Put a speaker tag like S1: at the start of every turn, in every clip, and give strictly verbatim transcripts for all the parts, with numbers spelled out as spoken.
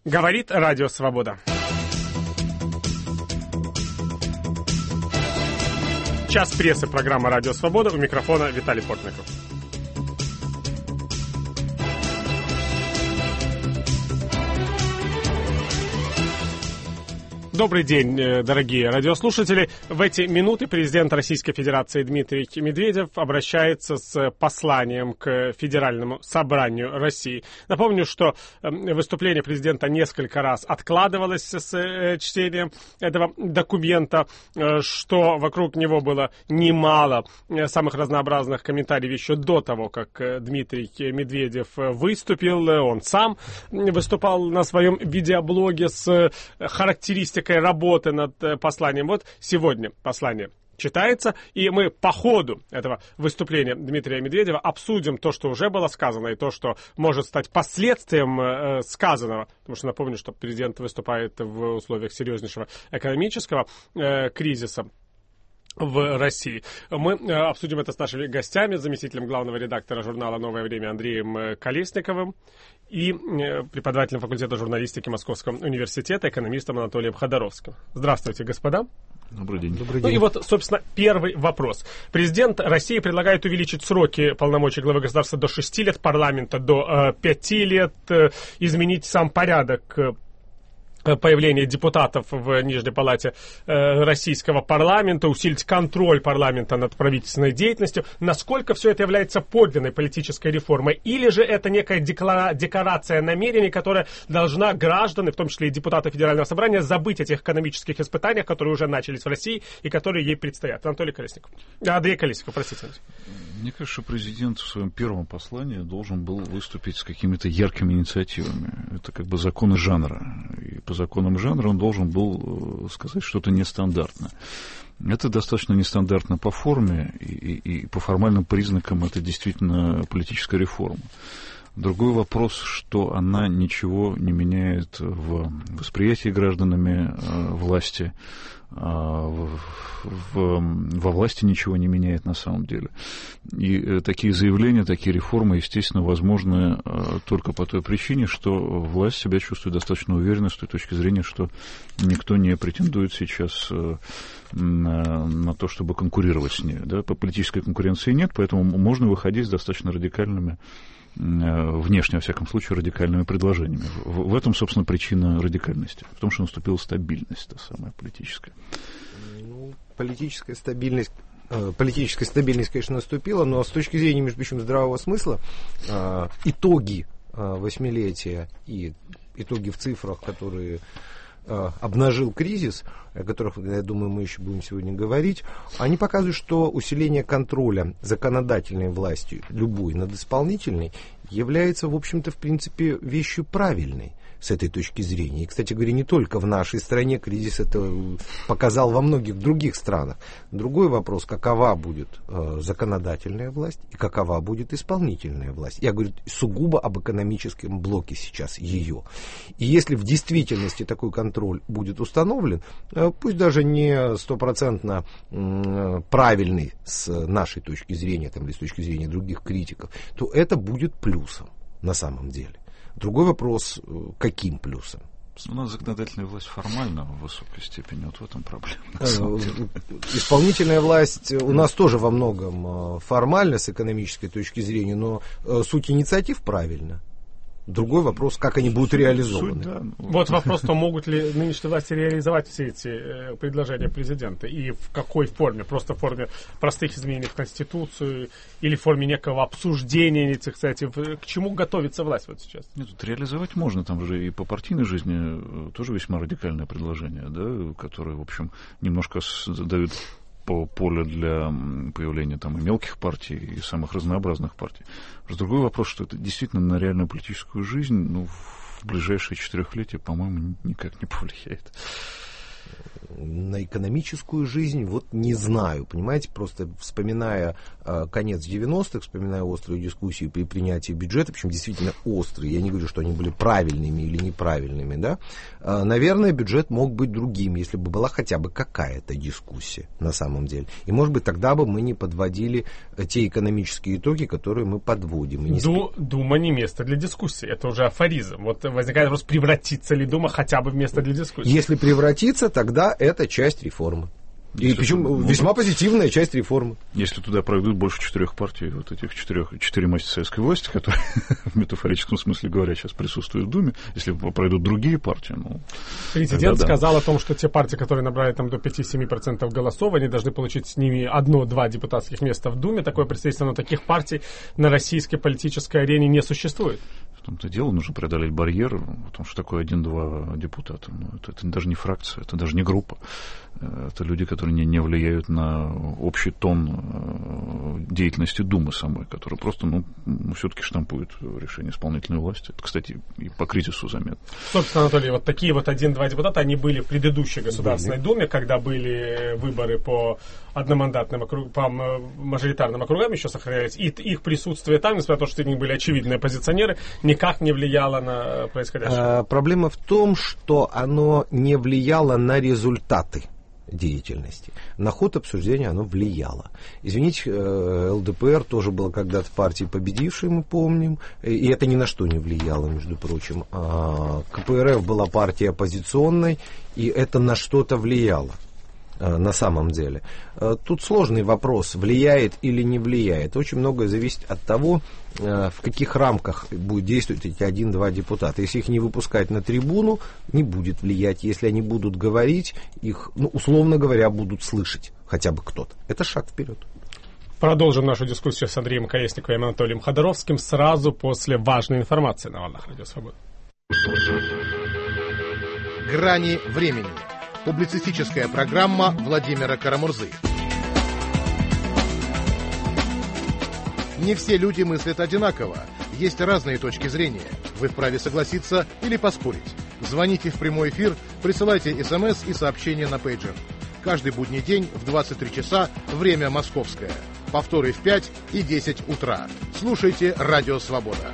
S1: Говорит Радио Свобода. Час прессы, программа «Радио Свобода». У микрофона Виталий Портников. Добрый день, дорогие радиослушатели. В эти минуты президент Российской Федерации Дмитрий Медведев обращается с посланием к Федеральному собранию России. Напомню, что выступление президента несколько раз откладывалось с чтением этого документа, что вокруг него было немало самых разнообразных комментариев еще до того, как Дмитрий Медведев выступил. Он сам выступал на своем видеоблоге с характеристикой работы над посланием. Вот сегодня послание читается, и мы по ходу этого выступления Дмитрия Медведева обсудим то, что уже было сказано, и то, что может стать последствием э, сказанного. Потому что напомню, что президент выступает в условиях серьезнейшего экономического э, кризиса в России. Мы э, обсудим это с нашими гостями, заместителем главного редактора журнала «Новое время» Андреем Колесниковым и э, преподавателем факультета журналистики Московского университета, экономистом Анатолием Ходоровским. Здравствуйте, господа.
S2: Добрый день.
S1: Добрый день. Ну и вот, собственно, первый вопрос. Президент России предлагает увеличить сроки полномочий главы государства до шести лет, парламента до э, пяти лет, э, изменить сам порядок э, появление депутатов в Нижней палате э, российского парламента, усилить контроль парламента над правительственной деятельностью. Насколько все это является подлинной политической реформой? Или же это некая декора- декорация намерений, которая должна граждан, и в том числе и депутаты Федерального собрания, забыть о тех экономических испытаниях, которые уже начались в России и которые ей предстоят? Анатолий Колесников. Андрей Колесников, простите.
S2: Мне кажется, президент в своем первом послании должен был выступить с какими-то яркими инициативами. Это как бы законы жанра. И по законам жанра он должен был сказать что-то нестандартное. Это достаточно нестандартно по форме, и, и, и по формальным признакам это действительно политическая реформа. Другой вопрос, что она ничего не меняет в восприятии гражданами э, власти, э, в, в, во власти ничего не меняет на самом деле. И э, такие заявления, такие реформы, естественно, возможны э, только по той причине, что власть себя чувствует достаточно уверенно с той точки зрения, что никто не претендует сейчас э, на, на то, чтобы конкурировать с ней. Да? По политической конкуренции нет, поэтому можно выходить с достаточно радикальными, внешне, во всяком случае, радикальными предложениями. В, в этом, собственно, причина радикальности. В том, что наступила стабильность, та самая политическая.
S3: Ну, политическая стабильность, э, политическая стабильность, конечно, наступила, но с точки зрения, между прочим, здравого смысла, э, итоги э, восьмилетия и итоги в цифрах, которые э, обнажил кризис, о которых, я думаю, мы еще будем сегодня говорить, они показывают, что усиление контроля законодательной властью, любой над исполнительной, является, в общем-то, в принципе, вещью правильной с этой точки зрения. И, кстати говоря, не только в нашей стране кризис это показал во многих других странах. Другой вопрос, какова будет э, законодательная власть и какова будет исполнительная власть. Я говорю сугубо об экономическом блоке сейчас ее. И если в действительности такой контроль будет установлен, э, пусть даже не стопроцентно э, правильный с нашей точки зрения, там, или с точки зрения других критиков, то это будет плюсом на самом деле. Другой вопрос, каким плюсом?
S2: У нас законодательная власть формально в высокой степени, вот в этом проблема.
S3: Исполнительная власть у нас тоже во многом формальна с экономической точки зрения, но суть инициатив правильна. Другой вопрос, как они будут реализованы.
S1: Суть, да. Вот вопрос, то могут ли нынешние власти реализовать все эти э, предложения президента и в какой форме? Просто в форме простых изменений в Конституцию или в форме некого обсуждения инициатив? К чему готовится власть вот сейчас?
S2: Нет, тут реализовать можно, там же и по партийной жизни тоже весьма радикальное предложение, да, которое, в общем, немножко дают по полю для появления там и мелких партий, и самых разнообразных партий. Другой вопрос, что это действительно на реальную политическую жизнь, ну, в ближайшие четырехлетия, по-моему, никак не повлияет.
S3: на экономическую жизнь, вот не знаю, понимаете, просто вспоминая э, конец девяностых, вспоминая острые дискуссии при принятии бюджета, причем действительно острые, я не говорю, что они были правильными или неправильными, да, э, наверное, бюджет мог быть другим, если бы была хотя бы какая-то дискуссия на самом деле. И, может быть, тогда бы мы не подводили те экономические итоги, которые мы подводим. И не
S1: Ду- Дума не место для дискуссии, это уже афоризм. Вот возникает вопрос, превратится ли Дума хотя бы в место для дискуссии.
S3: Если превратится, тогда это часть реформы. И
S2: Если
S3: причем
S2: ну,
S3: весьма позитивная часть реформы.
S2: Если туда пройдут больше четырех партий, вот этих четырех, четыре мощи советской власти, которые в метафорическом смысле говоря сейчас присутствуют в Думе, если пройдут другие партии, ну...
S1: Президент
S2: да.
S1: сказал о том, что те партии, которые набрали там до пять-семь процентов голосов, они должны получить с ними одно-два депутатских места в Думе. Такое представительство, но таких партий на российской политической арене не существует.
S2: В том-то дело, нужно преодолеть барьер, потому что такое один-два депутата. Ну, это, это даже не фракция, это даже не группа. Это люди, которые не, не влияют на общий тон деятельности Думы самой, которые просто, ну, все-таки штампуют решения исполнительной власти. Это, кстати, и по кризису заметно.
S1: Собственно, Анатолий, вот такие вот один-два депутата, они были в предыдущей Государственной были. Думе, когда были выборы по одномандатным округам, по мажоритарным округам еще сохранялись, и их присутствие там, несмотря на то, что они были очевидные оппозиционеры, никак не влияло на происходящее.
S3: А, проблема в том, что оно не влияло на результаты деятельности. На ход обсуждения оно влияло. Извините, эл дэ пэ эр тоже была когда-то партией победившей, мы помним, и это ни на что не влияло, между прочим. А ка пэ эр эф была партией оппозиционной, и это на что-то влияло. На самом деле. Тут сложный вопрос, влияет или не влияет. Очень многое зависит от того, в каких рамках будут действовать эти один-два депутата. Если их не выпускать на трибуну, не будет влиять. Если они будут говорить, их, ну, условно говоря, будут слышать хотя бы кто-то. Это шаг вперед.
S1: Продолжим нашу дискуссию с Андреем Колесниковым и Анатолием Ходоровским сразу после важной информации на волнах Радио Свобода.
S4: Грани времени. Публицистическая программа Владимира Карамурзы. Не все люди мыслят одинаково. Есть разные точки зрения. Вы вправе согласиться или поспорить. Звоните в прямой эфир, присылайте смс и сообщения на пейджер. Каждый будний день в двадцать три часа, время московское. Повторы в пять и десять утра. Слушайте Радио Свобода.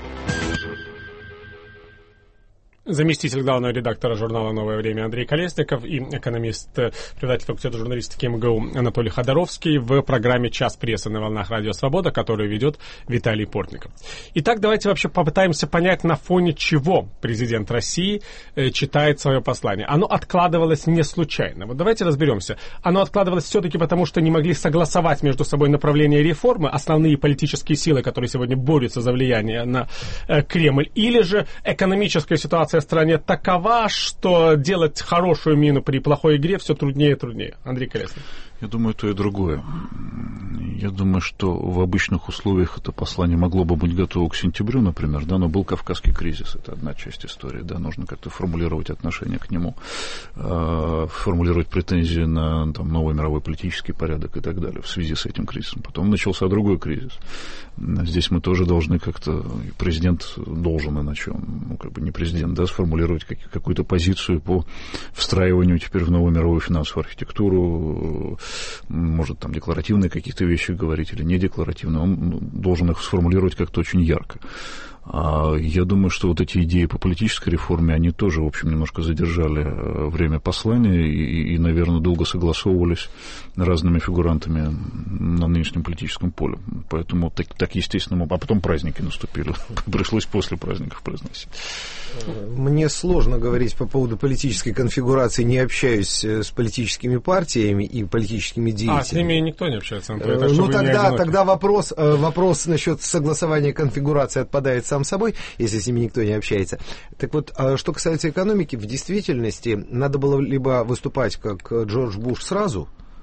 S1: Заместитель главного редактора журнала «Новое время» Андрей Колесников и экономист, преподаватель факультета журналистики эм гэ у Анатолий Ходоровский в программе «Час прессы» на волнах Радио Свобода, которую ведет Виталий Портников. Итак, давайте вообще попытаемся понять, на фоне чего президент России э, читает свое послание. Оно откладывалось не случайно. Вот давайте разберемся. Оно откладывалось все-таки потому, что не могли согласовать между собой направление реформы, основные политические силы, которые сегодня борются за влияние на э, Кремль, или же экономическая ситуация в стране такова, что делать хорошую мину при плохой игре все труднее и труднее. Андрей Колесник.
S2: Я думаю, то и другое. Я думаю, что в обычных условиях это послание могло бы быть готово к сентябрю, например, да, но был Кавказский кризис, это одна часть истории, да, нужно как-то формулировать отношение к нему, э, формулировать претензии на там, новый мировой политический порядок и так далее в связи с этим кризисом. Потом начался другой кризис. Здесь мы тоже должны как-то, президент должен, иначе он, ну, как бы не президент, да, сформулировать как, какую-то позицию по встраиванию теперь в новую мировую финансовую архитектуру, может там декларативные какие-то вещи говорить или не декларативные, он должен их сформулировать как-то очень ярко. А я думаю, что вот эти идеи по политической реформе, они тоже, в общем, немножко задержали время послания и, и наверное, долго согласовывались разными фигурантами на нынешнем политическом поле. Поэтому так, так естественно, а потом праздники наступили. Пришлось после праздников произносить.
S3: Мне сложно говорить по поводу политической конфигурации, не общаюсь с политическими партиями и политическими деятелями.
S1: А, с ними никто не общается, Анатолий, так что
S3: ну,
S1: вы
S3: тогда,
S1: не
S3: тогда вопрос, вопрос насчет согласования конфигурации отпадает сам собой, если с ними никто не общается. Так вот, что касается экономики, в действительности надо было либо выступать как Джордж Буш сразу,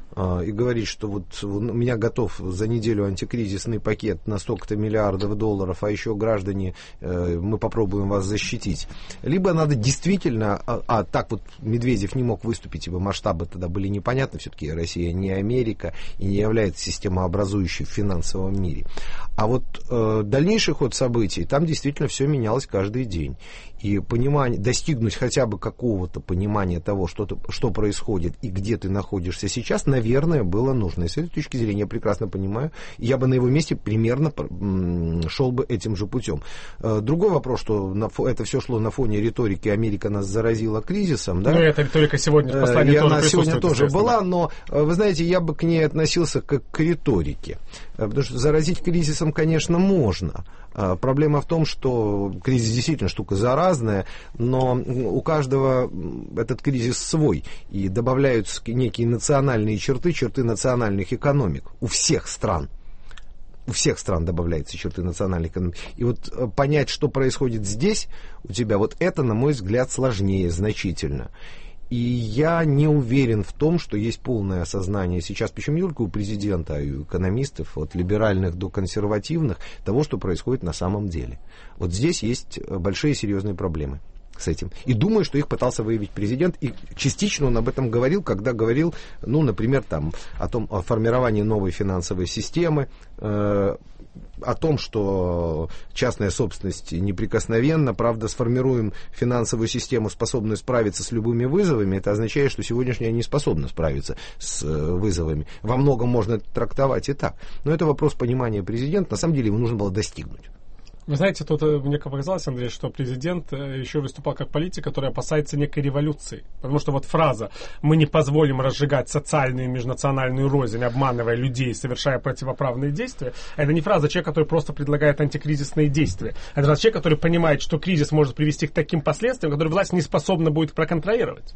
S3: и говорить, что вот у меня готов за неделю антикризисный пакет на столько-то миллиардов долларов, а еще граждане, мы попробуем вас защитить. Либо надо действительно, а, а так вот Медведев не мог выступить, ибо масштабы тогда были непонятны, все-таки Россия не Америка и не является системообразующей в финансовом мире. А вот э, дальнейший ход событий, там действительно все менялось каждый день. И понимание, достигнуть хотя бы какого-то понимания того, что, ты, что происходит и где ты находишься сейчас, наверное, было нужно. И с этой точки зрения я прекрасно понимаю, я бы на его месте примерно шел бы этим же путем. Другой вопрос, что на, это все шло на фоне риторики «Америка нас заразила кризисом». Да?
S1: Ну, эта риторика сегодня в послании
S3: и
S1: тоже
S3: она сегодня тоже была,
S1: да.
S3: но, вы знаете, я бы к ней относился как к риторике. Потому что заразить кризисом, конечно, можно. Проблема в том, что кризис действительно штука заразная, но у каждого этот кризис свой, и добавляются некие национальные черты, черты национальных экономик у всех стран. У всех стран добавляются черты национальной экономики. И вот понять, что происходит здесь у тебя, вот это, на мой взгляд, сложнее значительно. И я не уверен в том, что есть полное осознание сейчас, причем не только у президента, а и у экономистов, от либеральных до консервативных, того, что происходит на самом деле. Вот здесь есть большие серьезные проблемы с этим. И думаю, что их пытался выявить президент, и частично он об этом говорил, когда говорил, ну, например, там, о том, о формировании новой финансовой системы, э, о том, что частная собственность неприкосновенна, правда, сформируем финансовую систему, способную справиться с любыми вызовами, это означает, что сегодняшняя не способна справиться с вызовами. Во многом можно это трактовать и так. Но это вопрос понимания президента, на самом деле ему нужно было достигнуть.
S1: Вы знаете, тут мне показалось, Андрей, что президент еще выступал как политик, который опасается некой революции. Потому что вот фраза «мы не позволим разжигать социальную и межнациональную рознь, обманывая людей, совершая противоправные действия», это не фраза человека, который просто предлагает антикризисные действия. Это фраза человека, который понимает, что кризис может привести к таким последствиям, которые власть не способна будет проконтролировать.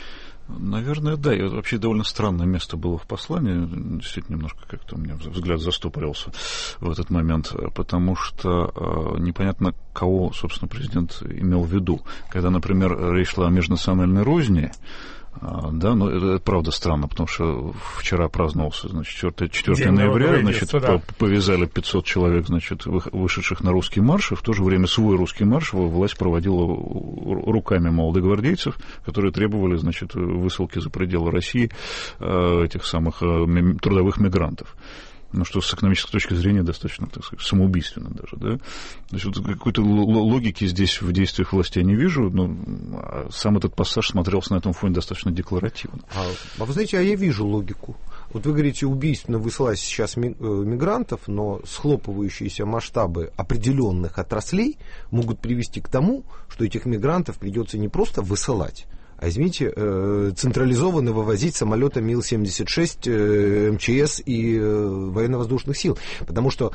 S2: Наверное, да. И вообще довольно странное место было в послании. Действительно, немножко как-то у меня взгляд застопорился в этот момент, потому что э, непонятно, кого, собственно, президент имел в виду. Когда, например, речь шла о межнациональной розни, да, но это, это правда странно, потому что вчера праздновался, значит, четвёртого ноября, значит, да. повязали пятьсот человек, значит, вышедших на русский марш, и в то же время свой русский марш власть проводила руками молодогвардейцев, которые требовали, значит, высылки за пределы России этих самых трудовых мигрантов. Ну, что с экономической точки зрения достаточно, так сказать, самоубийственно даже, да. Значит, какой-то логики здесь в действиях власти я не вижу, но сам этот пассаж смотрелся на этом фоне достаточно декларативно.
S3: А, а вы знаете, а я вижу логику. Вот вы говорите, убийственно высылать сейчас мигрантов, но схлопывающиеся масштабы определенных отраслей могут привести к тому, что этих мигрантов придется не просто высылать, а, извините, централизованно вывозить самолетами Ил семьдесят шесть, эм че эс и военно-воздушных сил. Потому что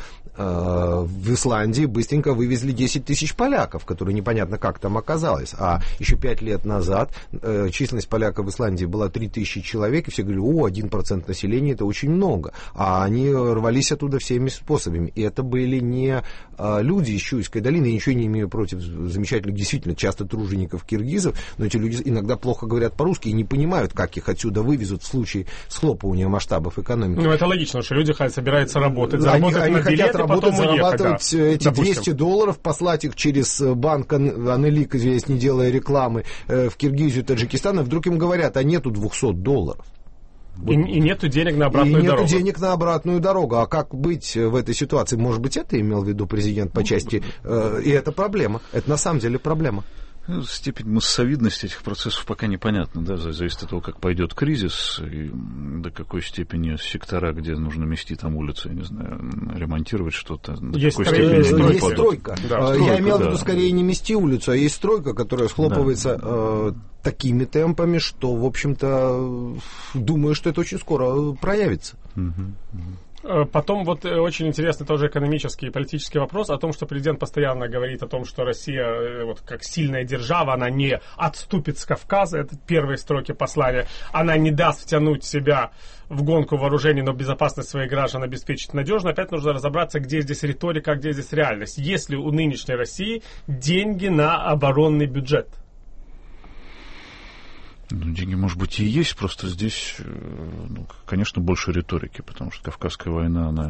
S3: э, в Исландии быстренько вывезли десять тысяч поляков, которые непонятно как там оказалось. А еще пять лет назад э, численность поляков в Исландии была три тысячи человек, и все говорили, о, один процент населения, это очень много. А они рвались оттуда всеми способами. И это были не э, люди из Чуйской долины, я ничего не имею против замечательных, действительно, часто тружеников киргизов, но эти люди иногда плохо говорят по-русски и не понимают, как их отсюда вывезут в случае схлопывания масштабов экономики.
S1: Ну, это логично, что люди собираются работать,
S3: да,
S1: заработать
S3: они,
S1: на
S3: они
S1: билеты,
S3: хотят работать,
S1: потом
S3: зарабатывать
S1: уехать,
S3: эти
S1: да,
S3: двести долларов, послать их через банк Анелик, извиняюсь, не делая рекламы, в Киргизию, Таджикистан, и вдруг им говорят, а нету двухсот долларов.
S1: И, и нету денег на обратную
S3: и
S1: дорогу.
S3: И нету денег на обратную дорогу. А как быть в этой ситуации? Может быть, это имел в виду президент по части... Э, и это проблема. Это на самом деле проблема.
S2: Степень массовидности этих процессов пока непонятна, да, зависит от того, как пойдет кризис, и до какой степени сектора, где нужно мести там улицы, я не знаю, ремонтировать что-то, до
S1: есть
S2: какой
S1: строй...
S2: степени
S3: есть стройка. Да, стройка. Я имел в виду
S2: да.
S3: скорее не мести улицу, а есть стройка, которая схлопывается да. э, такими темпами, что, в общем-то, думаю, что это очень скоро проявится.
S2: Угу, угу.
S1: Потом вот очень интересный тоже экономический и политический вопрос о том, что президент постоянно говорит о том, что Россия вот как сильная держава, она не отступит с Кавказа, это первые строки послания, она не даст втянуть себя в гонку вооружений, но безопасность своих граждан обеспечить надежно. Опять нужно разобраться, где здесь риторика, а где здесь реальность. Есть ли у нынешней России деньги на оборонный бюджет?
S2: Ну, деньги, может быть, и есть, просто здесь, ну, конечно, больше риторики, потому что Кавказская война, она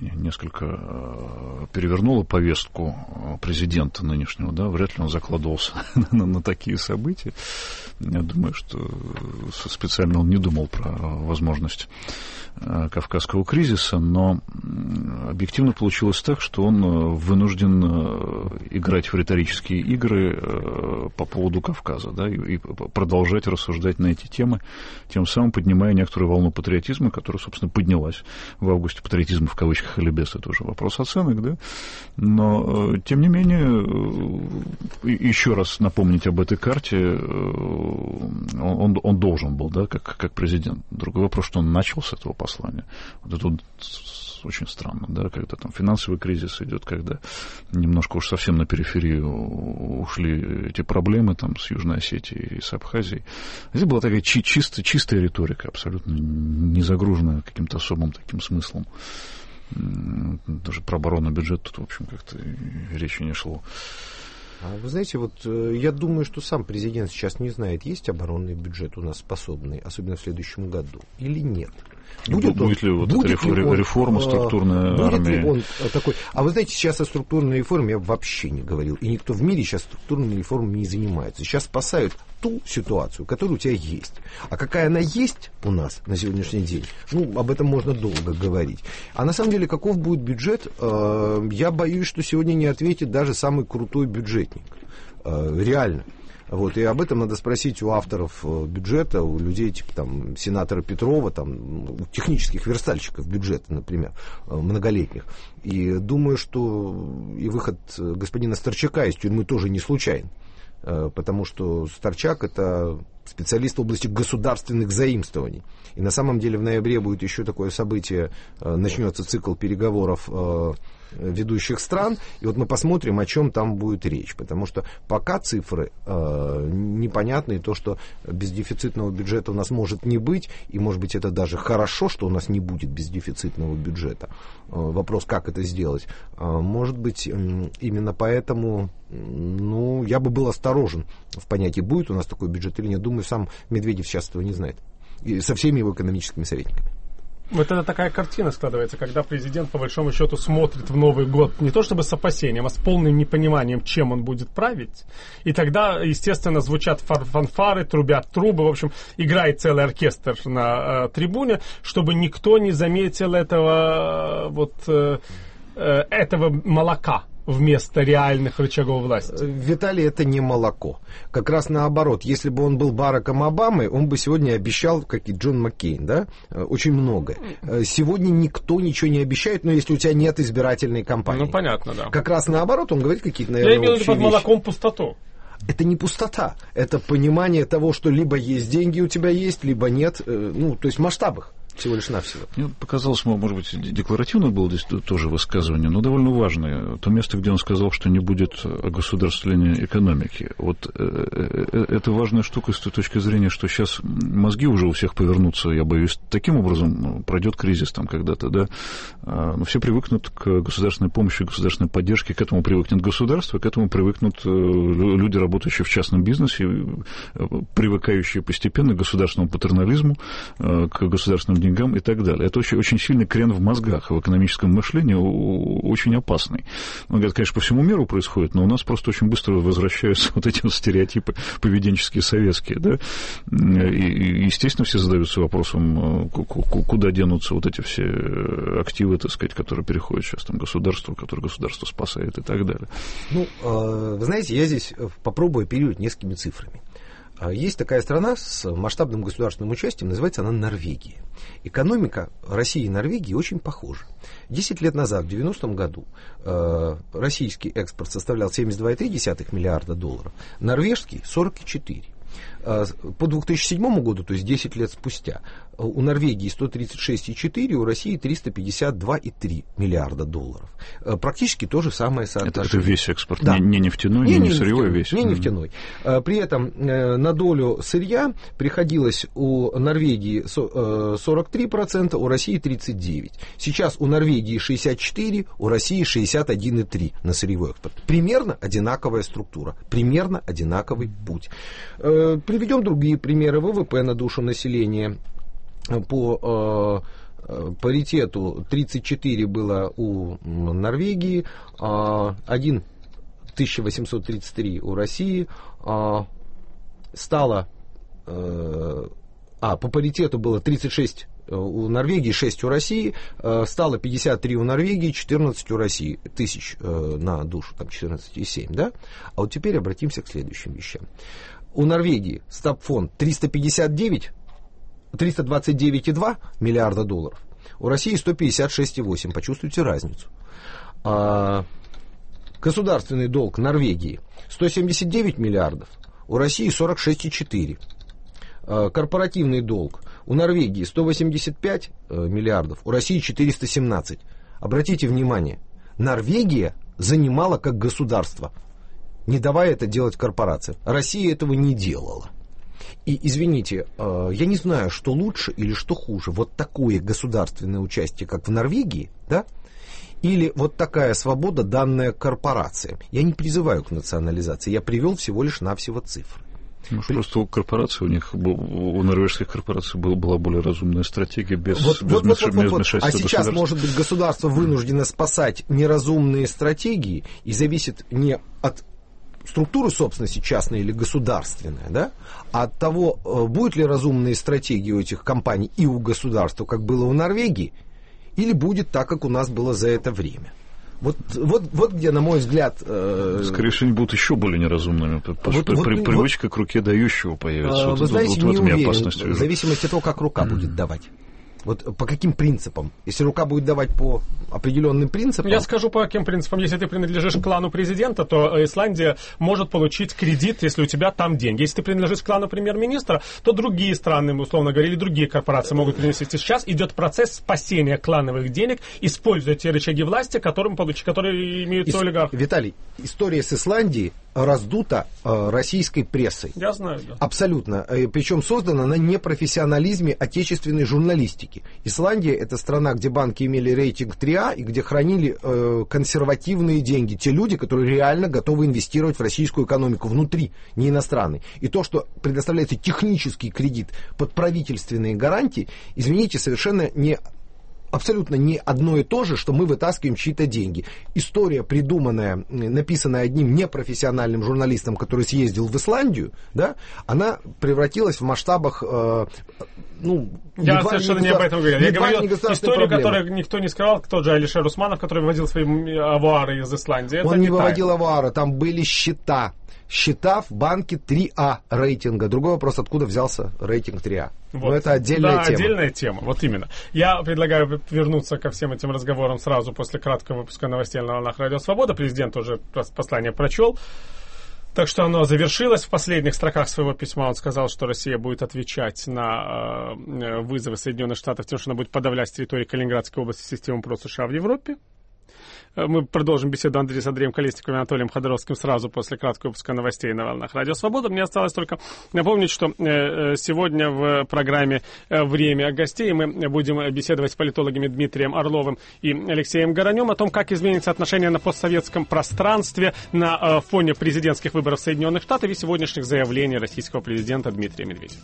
S2: несколько перевернула повестку президента нынешнего, да, вряд ли он закладывался на, на такие события. Я думаю, что специально он не думал про возможность Кавказского кризиса, но объективно получилось так, что он вынужден играть в риторические игры по поводу Кавказа, да, и продолжать рассуждать на эти темы, тем самым поднимая некоторую волну патриотизма, которая, собственно, поднялась в августе. Патриотизм в кавычках или без, это уже вопрос оценок, да, но, тем не менее, еще раз напомнить об этой карте, он, он должен был, да, как, как президент. Другой вопрос, что он начал с этого послания. Вот это вот очень странно, да, когда там финансовый кризис идет, когда немножко уж совсем на периферию ушли эти проблемы там с Южной Осетией и с Абхазией. Здесь была такая чи- чисто, чистая риторика, абсолютно не загруженная каким-то особым таким смыслом. Даже про оборонный бюджет тут, в общем, как-то речи не шло.
S3: Вы знаете, вот я думаю, что сам президент сейчас не знает, есть оборонный бюджет у нас способный, особенно в следующем году, или нет.
S2: Будет, будет он, ли вот будет эта реформа, он, реформа структурная
S3: будет
S2: армии?
S3: Ли он такой? А вы знаете, сейчас о структурной реформе я вообще не говорил. И никто в мире сейчас структурной реформой не занимается. Сейчас спасают ту ситуацию, которая у тебя есть. А какая она есть у нас на сегодняшний день, ну, об этом можно долго говорить. А на самом деле, каков будет бюджет, э, я боюсь, что сегодня не ответит даже самый крутой бюджетник. Э, реально. Вот, и об этом надо спросить у авторов бюджета, у людей типа там сенатора Петрова, там, у технических верстальщиков бюджета, например, многолетних. И думаю, что и выход господина Старчака из тюрьмы тоже не случайен. Потому что Старчак — это специалист в области государственных заимствований. И на самом деле в ноябре будет еще такое событие, начнется цикл переговоров ведущих стран, и вот мы посмотрим, о чем там будет речь, потому что пока цифры э, непонятны, и то, что бездефицитного бюджета у нас может не быть, и может быть это даже хорошо, что у нас не будет бездефицитного бюджета. Э, вопрос, как это сделать. Э, может быть, э, именно поэтому, э, ну, я бы был осторожен в понятии, будет у нас такой бюджет или нет. Думаю, сам Медведев сейчас этого не знает. И со всеми его экономическими советниками.
S1: Вот это такая картина складывается, когда президент, по большому счету, смотрит в Новый год не то чтобы с опасением, а с полным непониманием, чем он будет править. И тогда, естественно, звучат фар- фанфары, трубят трубы, в общем, играет целый оркестр на э, трибуне, чтобы никто не заметил этого, э, вот, э, э, этого молока вместо реальных рычагов власти.
S3: Виталий, это не молоко. Как раз наоборот. Если бы он был Бараком Обамой, он бы сегодня обещал, как и Джон Маккейн, да, очень многое. Сегодня никто ничего не обещает, но если у тебя нет избирательной кампании.
S1: Ну, понятно, да.
S3: Как раз наоборот, он говорит какие-то, наверное,
S1: Я имею в виду под
S3: вещи.
S1: молоком пустоту.
S3: Это не пустота. Это понимание того, что либо есть деньги у тебя есть, либо нет. Ну, то есть в масштабах. Всего лишь навсего.
S2: Мне показалось, может быть, декларативно было здесь тоже высказывание, но довольно важное. То место, где он сказал, что не будет огосударствления экономики. Вот это важная штука с той точки зрения, что сейчас мозги уже у всех повернутся, я боюсь, таким образом пройдет кризис там когда-то, да. Но все привыкнут к государственной помощи, государственной поддержке, к этому привыкнет государство, к этому привыкнут люди, работающие в частном бизнесе, привыкающие постепенно к государственному патернализму, к государственным деньгам и так далее. Это очень, очень сильный крен в мозгах, в экономическом мышлении очень опасный. Он говорит, конечно, по всему миру происходит, но у нас просто очень быстро возвращаются вот эти вот стереотипы поведенческие советские, да, и, естественно, все задаются вопросом, куда денутся вот эти все активы, так сказать, которые переходят сейчас там государству, которые государство спасает и так далее.
S3: Ну, вы знаете, я здесь попробую оперировать несколькими цифрами. Есть такая страна с масштабным государственным участием, называется она Норвегия. Экономика России и Норвегии очень похожа. Десять лет назад, в девяностом году, э, российский экспорт составлял семьдесят два и три десятых миллиарда долларов, норвежский сорок четыре. По две тысячи седьмому году, то есть десять лет спустя, у Норвегии сто тридцать шесть и четыре, у России триста пятьдесят два и три миллиарда долларов. Практически то же самое соотношение.
S2: Это, это весь экспорт,
S3: да.
S2: не, не нефтяной, не, не, не сырьевой, весь.
S3: Не нефтяной. При этом на долю сырья приходилось у Норвегии сорок три процента, у России тридцать девять процентов. Сейчас у Норвегии шестьдесят четыре процента, у России шестьдесят один и три процента на сырьевой экспорт. Примерно одинаковая структура, примерно одинаковый путь. При приведем другие примеры. ВВП на душу населения по э, паритету тридцать четыре было у Норвегии, э, тысяча восемьсот тридцать три у России, э, стало, э, а по паритету было тридцать шесть у Норвегии, шесть у России, э, стало пятьдесят три у Норвегии, четырнадцать у России, тысяч э, на душу, там четырнадцать целых семь десятых, да? А вот теперь обратимся к следующим вещам. У Норвегии стабфонд триста пятьдесят девять, триста двадцать девять целых два миллиарда долларов, у России сто пятьдесят шесть целых восемь, почувствуйте разницу. А, государственный долг Норвегии сто семьдесят девять миллиардов, у России сорок шесть целых четыре. Корпоративный долг у Норвегии сто восемьдесят пять миллиардов, у России четыреста семнадцать. Обратите внимание, Норвегия занимала как государство, не давая это делать корпорациям. Россия этого не делала. И, извините, я не знаю, что лучше или что хуже. Вот такое государственное участие, как в Норвегии, да? Или вот такая свобода, данная корпорациям. Я не призываю к национализации, я привел всего лишь навсего цифры.
S2: Может, При... просто у корпораций, у них, у норвежских корпораций была, была более разумная стратегия без,
S3: вот,
S2: без,
S3: вот,
S2: вмеш...
S3: вот, вот,
S2: без
S3: вот.
S2: вмешательства.
S3: А сейчас, может быть, государство вынуждено спасать неразумные стратегии и зависит не от структуры собственности, частной или государственной, да, а от того, будет ли разумные стратегии у этих компаний и у государства, как было у Норвегии, или будет так, как у нас было за это время. Вот, вот, вот где, на мой взгляд... Э...
S2: Скорее всего, они будут еще более неразумными. Вот, при,
S3: вот,
S2: при,
S3: вот,
S2: привычка к руке дающего появится.
S3: Вы
S2: вот,
S3: знаете,
S2: вот,
S3: не
S2: вот
S3: уверен, в зависимости от того, как рука mm-hmm. будет давать. Вот по каким принципам? Если рука будет давать по определенным принципам...
S1: Я скажу, по каким принципам. Если ты принадлежишь к клану президента, то Исландия может получить кредит, если у тебя там деньги. Если ты принадлежишь к клану премьер-министра, то другие страны, условно говоря, или другие корпорации могут принести. Сейчас идет процесс спасения клановых денег, используя те рычаги власти, которым получ... которые имеются
S3: Ис...
S1: олигархи.
S3: Виталий, история с Исландией раздута э, российской прессой.
S1: Я знаю, да.
S3: Абсолютно. Э, причем создана на непрофессионализме отечественной журналистики. Исландия — это страна, где банки имели рейтинг три А и где хранили э, консервативные деньги. Те люди, которые реально готовы инвестировать в российскую экономику внутри, не иностранной. И то, что предоставляется технический кредит под правительственные гарантии, извините, совершенно не... абсолютно не одно и то же, что мы вытаскиваем чьи-то деньги. История, придуманная, написанная одним непрофессиональным журналистом, который съездил в Исландию, да, она превратилась в масштабах... Э, ну,
S1: я совершенно не об этом говорю. Я говорю историю,
S3: проблемы.
S1: Которую никто не скрывал, тот же Алишер Усманов, который выводил свои авуары из Исландии.
S3: Он не выводил авуары, там были счета. Счета в банке три А рейтинга. Другой вопрос, откуда взялся рейтинг три А. Вот. Но это отдельная
S1: да,
S3: тема.
S1: отдельная тема, вот именно. Я предлагаю вернуться ко всем этим разговорам сразу после краткого выпуска новостей на волнах Радио Свобода. Президент уже послание прочел. Так что оно завершилось. В последних строках своего письма он сказал, что Россия будет отвечать на э, вызовы Соединенных Штатов тем, что она будет подавлять с территории Калининградской области систему ПРО США в Европе. Мы продолжим беседу Андрей, с Андреем Колесниковым и Анатолием Ходоровским сразу после краткого выпуска новостей на волнах Радио Свобода. Мне осталось только напомнить, что сегодня в программе «Время гостей» мы будем беседовать с политологами Дмитрием Орловым и Алексеем Горанем о том, как изменится отношение на постсоветском пространстве на фоне президентских выборов Соединенных Штатов и сегодняшних заявлений российского президента Дмитрия Медведева.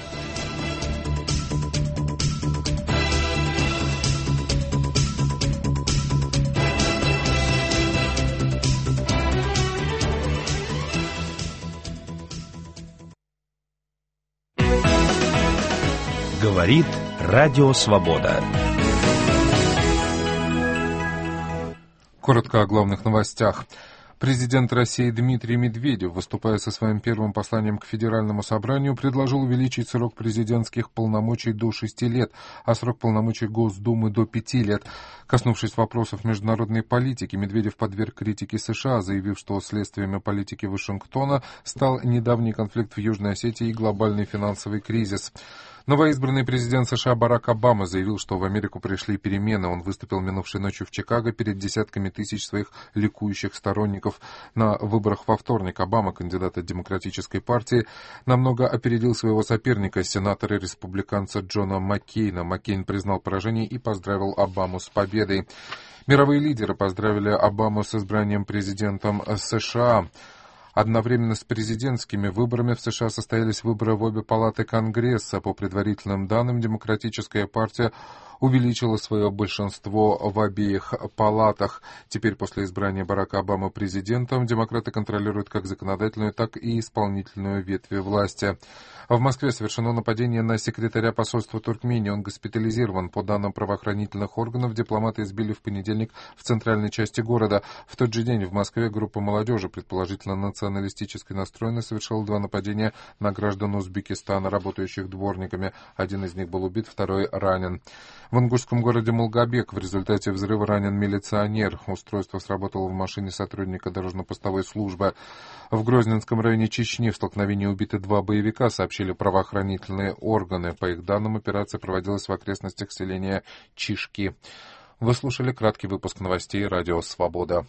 S5: Говорит Радио Свобода.
S6: Коротко о главных новостях. Президент России Дмитрий Медведев, выступая со своим первым посланием к Федеральному собранию, предложил увеличить срок президентских полномочий до шести лет, а срок полномочий Госдумы до пяти лет. Коснувшись вопросов международной политики, Медведев подверг критике США, заявив, что следствиями политики Вашингтона стал недавний конфликт в Южной Осетии и глобальный финансовый кризис. Новоизбранный президент США Барак Обама заявил, что в Америку пришли перемены. Он выступил минувшей ночью в Чикаго перед десятками тысяч своих ликующих сторонников. На выборах во вторник Обама, кандидат от Демократической партии, намного опередил своего соперника, сенатора-республиканца Джона Маккейна. Маккейн признал поражение и поздравил Обаму с победой. Мировые лидеры поздравили Обаму с избранием президентом США. Одновременно с президентскими выборами в США состоялись выборы в обе палаты Конгресса. По предварительным данным, Демократическая партия увеличила свое большинство в обеих палатах. Теперь, после избрания Барака Обамы президентом, демократы контролируют как законодательную, так и исполнительную ветви власти. В Москве совершено нападение на секретаря посольства Туркмении. Он госпитализирован. По данным правоохранительных органов, дипломаты избили в понедельник в центральной части города. В тот же день в Москве группа молодежи, предположительно националистически настроенной, совершила два нападения на граждан Узбекистана, работающих дворниками. Один из них был убит, второй ранен. В ингушском городе Мулгабек в результате взрыва ранен милиционер. Устройство сработало в машине сотрудника дорожно-постовой службы. В Грозненском районе Чечни в столкновении убиты два боевика, сообщили правоохранительные органы. По их данным, операция проводилась в окрестностях селения Чишки. Вы слушали краткий выпуск новостей «Радио Свобода».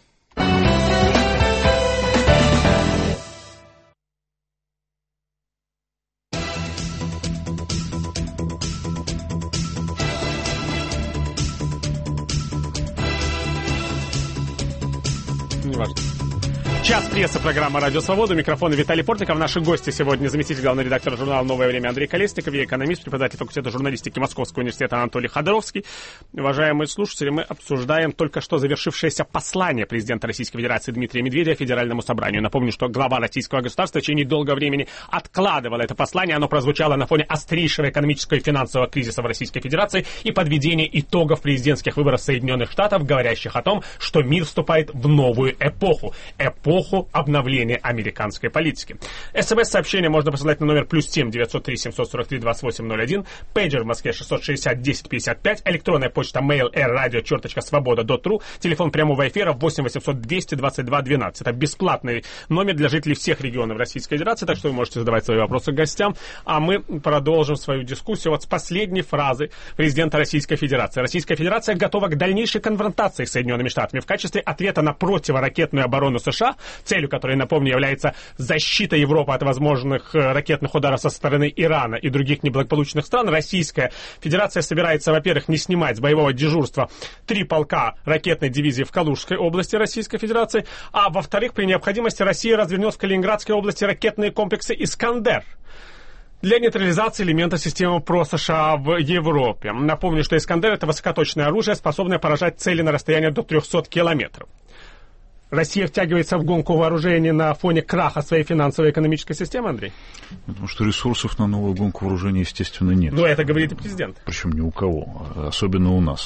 S1: Неважно. Час прессы, программа «Радио Свобода». Микрофон Виталий Портников. Наши гости сегодня заместитель главного редактора журнала «Новое время» Андрей Колесников и экономист, преподаватель факультета журналистики Московского университета Анатолий Ходоровский. Уважаемые слушатели, мы обсуждаем только что завершившееся послание президента Российской Федерации Дмитрия Медведева Федеральному собранию. Напомню, что глава российского государства в течение долгого времени откладывал это послание. Оно прозвучало на фоне острейшего экономического и финансового кризиса в Российской Федерации и подведения итогов президентских выборов Соединенных Штатов, говорящих о том, что мир вступает в новую эпоху. Эпоху обновления американской политики. СМС-сообщение можно посылать на номер плюс семь девятьсот три семьсот сорок три двадцать восемь ноль один, пейджер в Москве шестьсот шестьдесят десять пятьдесят пять, электронная почта mail r radio черточка свобода точка ру, телефон прямого эфира восемь восемьсот двести двадцать два двенадцать. Это бесплатный номер для жителей всех регионов Российской Федерации, так что вы можете задавать свои вопросы гостям, а мы продолжим свою дискуссию вот с последней фразы президента Российской Федерации. Российская Федерация готова к дальнейшей конфронтации с Соединенными Штатами в качестве ответа на противоракетную оборону США, целью которой, напомню, является защита Европы от возможных ракетных ударов со стороны Ирана и других неблагополучных стран. Российская Федерация собирается, во-первых, не снимать с боевого дежурства три полка ракетной дивизии в Калужской области Российской Федерации, а во-вторых, при необходимости Россия развернет в Калининградской области ракетные комплексы «Искандер» для нейтрализации элементов системы ПРО-США в Европе. Напомню, что «Искандер» — это высокоточное оружие, способное поражать цели на расстояние до трехсот километров. Россия втягивается в гонку вооружений на фоне краха своей финансовой и экономической системы, Андрей?
S2: Потому что ресурсов на новую гонку вооружений, естественно, нет.
S1: Но это говорит и президент.
S2: Причем ни у кого, особенно у нас.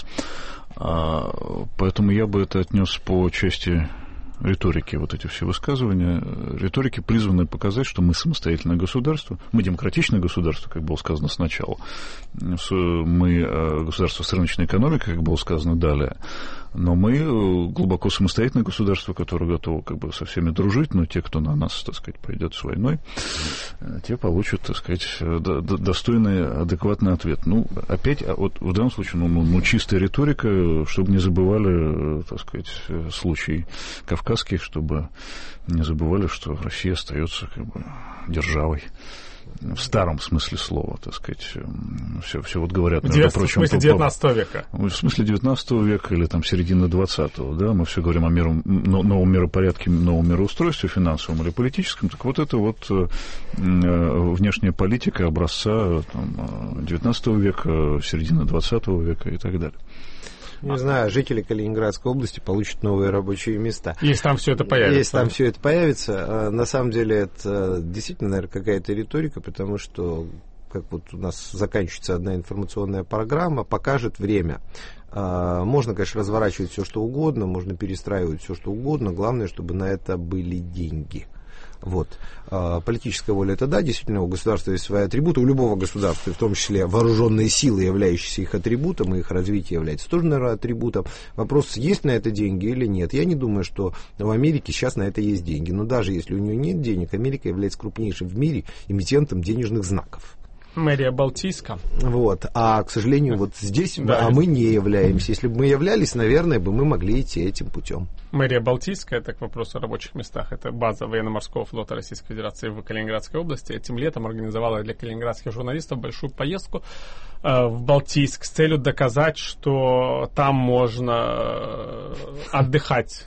S2: Поэтому я бы это отнес по части риторики, вот эти все высказывания. Риторики призваны показать, что мы самостоятельное государство, мы демократичное государство, как было сказано сначала, мы государство с рыночной экономикой, как было сказано далее, но мы глубоко самостоятельное государство, которое готово как бы со всеми дружить, но те, кто на нас, так сказать, пойдет с войной, те получат, так сказать, достойный, адекватный ответ. Ну, опять, вот в данном случае, ну, ну чистая риторика, чтобы не забывали, так сказать, случай кавказских, чтобы не забывали, что Россия остается как бы державой. В старом смысле слова, так сказать, все, все вот говорят, между
S1: в
S2: прочим...
S1: В смысле девятнадцатого века.
S2: В смысле девятнадцатого века или там середины двадцатого, да, мы все говорим о миру, новом миропорядке, новом мироустройстве финансовом или политическом, так вот это вот э, внешняя политика образца там, девятнадцатого века, середины двадцатого века и так далее.
S3: Не знаю, жители Калининградской области получат новые рабочие места.
S1: Если там все это появится.
S3: Если там все это появится. На самом деле это действительно, наверное, какая-то риторика, потому что, как вот у нас заканчивается одна информационная программа, покажет время. Можно, конечно, разворачивать все, что угодно, можно перестраивать все, что угодно. Главное, чтобы на это были деньги. Вот. Политическая воля — это да, действительно, у государства есть свои атрибуты, у любого государства, в том числе вооруженные силы, являющиеся их атрибутом, и их развитие является тоже, наверное, атрибутом. Вопрос, есть на это деньги или нет. Я не думаю, что в Америке сейчас на это есть деньги. Но даже если у нее нет денег, Америка является крупнейшим в мире эмитентом денежных знаков.
S1: Мэрия Балтийска.
S3: Вот. А, к сожалению, вот здесь
S1: да.
S3: а мы не являемся. Если бы мы являлись, наверное, бы мы могли идти этим путем.
S1: Мэрия Балтийская, это к вопросу о рабочих местах. Это база военно-морского флота Российской Федерации в Калининградской области. Этим летом организовала для калининградских журналистов большую поездку э, в Балтийск с целью доказать, что там можно отдыхать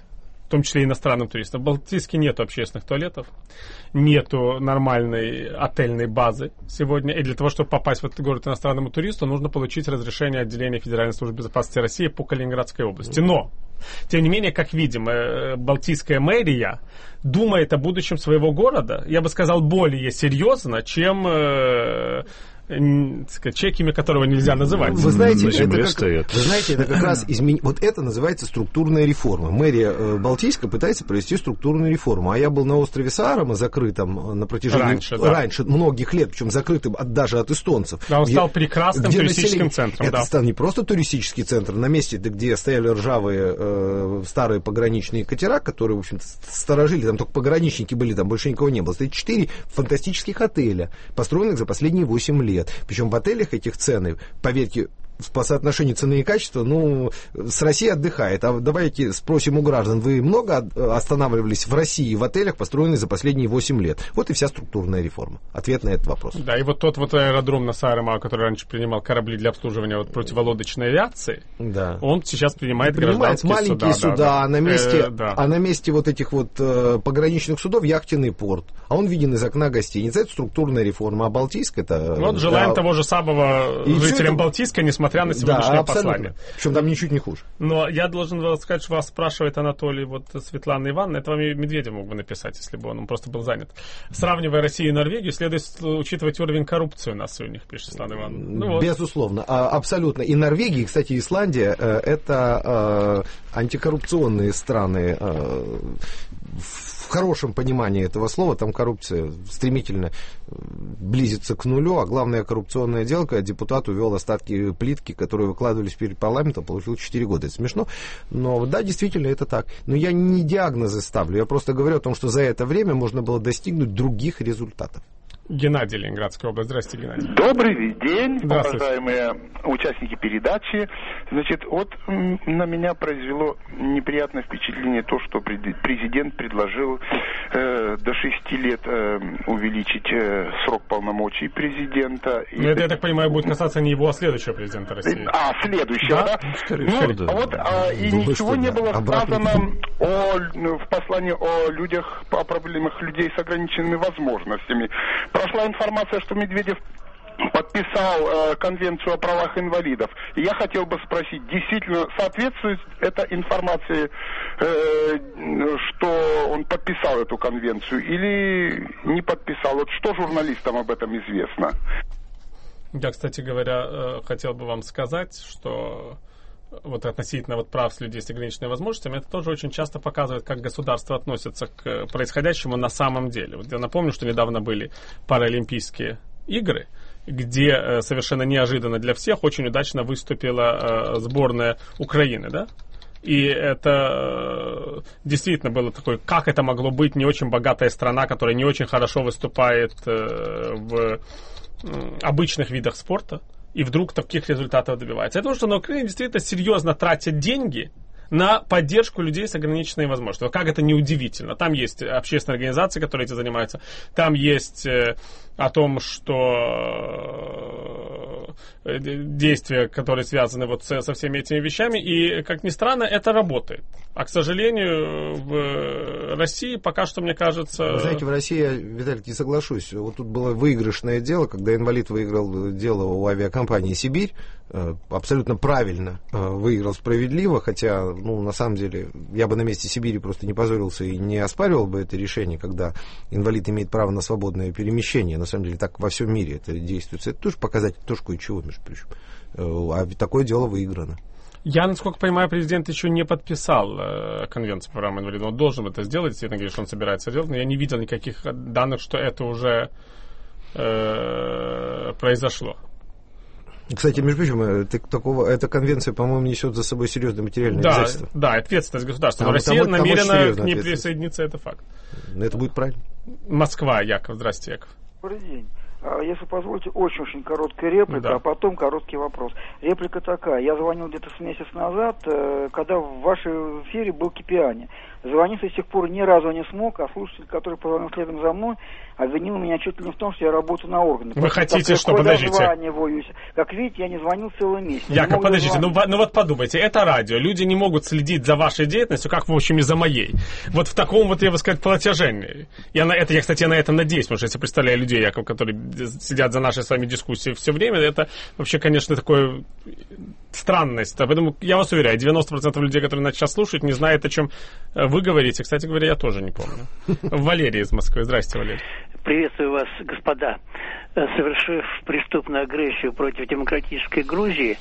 S1: в том числе и иностранным туристам. В Балтийске нет общественных туалетов, нету нормальной отельной базы сегодня. И для того, чтобы попасть в этот город иностранному туристу, нужно получить разрешение отделения Федеральной службы безопасности России по Калининградской области. Но, тем не менее, как видим, Балтийская мэрия думает о будущем своего города, я бы сказал, более серьезно, чем... чеками которого нельзя называть.
S3: Вы знаете, это как, вы знаете, это как раз измен... вот это называется структурная реформа. Мэрия э, Балтийска пытается провести структурную реформу. А я был на острове Саарома, закрытом на протяжении
S1: раньше, да.
S3: раньше многих лет, причем закрытым от, даже от эстонцев.
S1: Да, он
S3: где,
S1: стал прекрасным туристическим
S3: население...
S1: центром.
S3: Это
S1: да.
S3: стал не просто туристический центр, на месте, где стояли ржавые э, старые пограничные катера, которые, в общем-то, сторожили, там только пограничники были, там больше никого не было. Стоит четыре фантастических отеля, построенных за последние восемь лет. Причем в отелях этих цены, поверьте, по соотношению цены и качества, ну, с Россией отдыхает. А давайте спросим у граждан, вы много останавливались в России в отелях, построенных за последние восемь лет? Вот и вся структурная реформа. Ответ на этот вопрос.
S1: Да, и вот тот вот аэродром на Саарома, который раньше принимал корабли для обслуживания вот противолодочной авиации, да. он сейчас принимает,
S3: принимает
S1: гражданские
S3: маленькие
S1: суда.
S3: суда,
S1: да, да.
S3: А, на месте,
S1: э, да.
S3: а на месте вот этих вот э, пограничных судов яхтенный порт. А он виден из окна гостиницы. Это структурная реформа. А Балтийск это...
S1: Вот желаем
S3: да,
S1: того же самого и жителям это... Балтийска, несмотря на сегодняшнее да, послание.
S3: Причем там ничуть не хуже.
S1: Но я должен вам сказать, что вас спрашивает Анатолий, вот Светлана Ивановна, это вам и Медведев мог бы написать, если бы он, он просто был занят. Сравнивая Россию и Норвегию, следует учитывать уровень коррупции у нас и у них, пишет Светлана Ивановна. Ну, вот.
S3: Безусловно, абсолютно. И Норвегия, кстати, Исландия, это антикоррупционные страны в хорошем понимании этого слова. Там коррупция стремительно близится к нулю, а главная коррупционная дело, когда депутат увел остатки плитки, которые выкладывались перед парламентом, получил четыре года. Это смешно, но да, действительно, это так. Но я не диагнозы ставлю, я просто говорю о том, что за это время можно было достигнуть других результатов.
S1: Геннадий, Ленинградская область. Здравствуйте, Геннадий.
S7: Добрый день, уважаемые участники передачи. Значит, вот на меня произвело неприятное впечатление то, что президент предложил э, до шести лет э, увеличить э, срок полномочий президента.
S1: Но это, я так понимаю, будет касаться не его, а следующего президента России.
S7: А, следующего, да? да?
S2: Скорее
S7: ну,
S2: всего, да.
S7: Вот, а, и
S3: Думаю,
S7: ничего не
S3: да.
S7: было
S3: Обратно.
S7: сказано о, в послании о людях, о проблемах людей с ограниченными возможностями. Прошла информация, что Медведев подписал э, конвенцию о правах инвалидов. И я хотел бы спросить, действительно соответствует эта информация, э, что он подписал эту конвенцию, или не подписал? Вот что журналистам об этом известно?
S1: Я, кстати говоря, э, хотел бы вам сказать, что вот относительно вот прав людей с ограниченными возможностями, это тоже очень часто показывает, как государство относится к происходящему на самом деле. Вот я напомню, что недавно были Паралимпийские игры, где э, совершенно неожиданно для всех очень удачно выступила э, сборная Украины, да? И это э, действительно было такое, как это могло быть, не очень богатая страна, которая не очень хорошо выступает э, в э, обычных видах спорта, и вдруг таких результатов добивается. Это потому, что на Украине действительно серьезно тратят деньги на поддержку людей с ограниченными возможностями. Как это неудивительно. Там есть общественные организации, которые этим занимаются. Там есть э, о том, что э, действия, которые связаны вот со, со всеми этими вещами. И, как ни странно, это работает. А, к сожалению, в России пока что, мне кажется...
S3: Вы знаете, в России, я, Виталий, не соглашусь. Вот тут было выигрышное дело, когда инвалид выиграл дело у авиакомпании «Сибирь». Абсолютно правильно выиграл, справедливо, хотя, ну, на самом деле, я бы на месте Сибири просто не позорился и не оспаривал бы это решение, когда инвалид имеет право на свободное перемещение. На самом деле, так во всем мире это действует. Это тоже показатель тоже кое-чего, между прочим. А такое дело выиграно.
S1: Я, насколько понимаю, президент еще не подписал э, конвенцию по правам инвалидов. Он должен это сделать, действительно говорит, что он собирается делать, но я не видел никаких данных, что это уже э, произошло.
S3: Кстати, между прочим, это, такого, эта конвенция, по-моему, несет за собой серьезное материальное
S1: да,
S3: обязательство.
S1: Да, ответственность государства. Но
S3: там,
S1: Россия
S3: там,
S1: намерена
S3: там
S1: к ней присоединиться, это факт.
S3: Это будет правильно.
S1: Москва, Яков. Здравствуйте, Яков.
S8: Добрый день. Если позволите, очень-очень короткая реплика, да. А потом короткий вопрос. Реплика такая. Я звонил где-то с месяц назад, когда в вашем эфире был Кипиани. Звонить с тех пор ни разу не смог, а слушатель, который позвонил следом за мной, обвинил меня чуть ли не в том, что я работаю на органах.
S1: Вы хотите, что, подождите?
S8: Как видите, я не звонил целый месяц.
S1: Яков, подождите, ну, ну вот подумайте, это радио, люди не могут следить за вашей деятельностью, как, в общем, и за моей. Вот в таком вот, я бы сказать, платежении. Я на это, я, кстати, я на это надеюсь, потому что если представляю людей, Яков, которые сидят за нашей с вами дискуссией все время, это вообще, конечно, такое странность. Поэтому я вас уверяю, девяносто процентов людей, которые нас сейчас слушают, не знают, о чем вы говорите. Кстати говоря, я тоже не помню. Валерий из Москвы. Здрасте, Валерий.
S9: Приветствую вас, господа. Совершив преступную агрессию против демократической Грузии,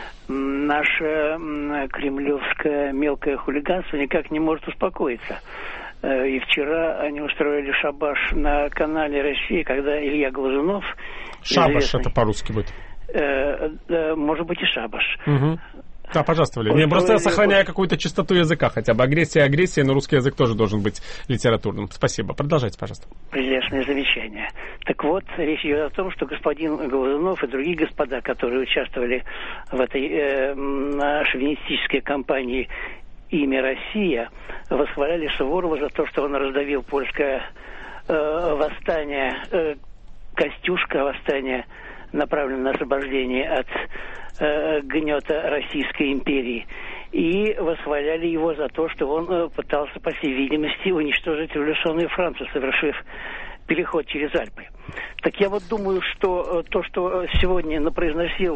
S9: наше кремлевское мелкое хулиганство никак не может успокоиться. И вчера они устроили шабаш на канале России, когда Илья Глазунов...
S1: Шабаш
S9: известный,
S1: это по-русски будет.
S9: Э, э, может быть и шабаш.
S1: Угу. Да, пожалуйста, Валерий. Я просто сохраняю какую-то чистоту языка хотя бы. Агрессия, агрессия, но русский язык тоже должен быть литературным. Спасибо. Продолжайте, пожалуйста.
S9: Прелестное замечание. Так вот, речь идет о том, что господин Глазунов и другие господа, которые участвовали в этой э, шовинистической кампании «Имя Россия», восхваляли Суворова за то, что он раздавил польское э, восстание, э, Костюшка восстание, направленное на освобождение от э, гнета Российской империи. И восхваляли его за то, что он э, пытался, по всей видимости, уничтожить революционную Францию, совершив переход через Альпы. Так я вот думаю, что э, то, что сегодня напроизносил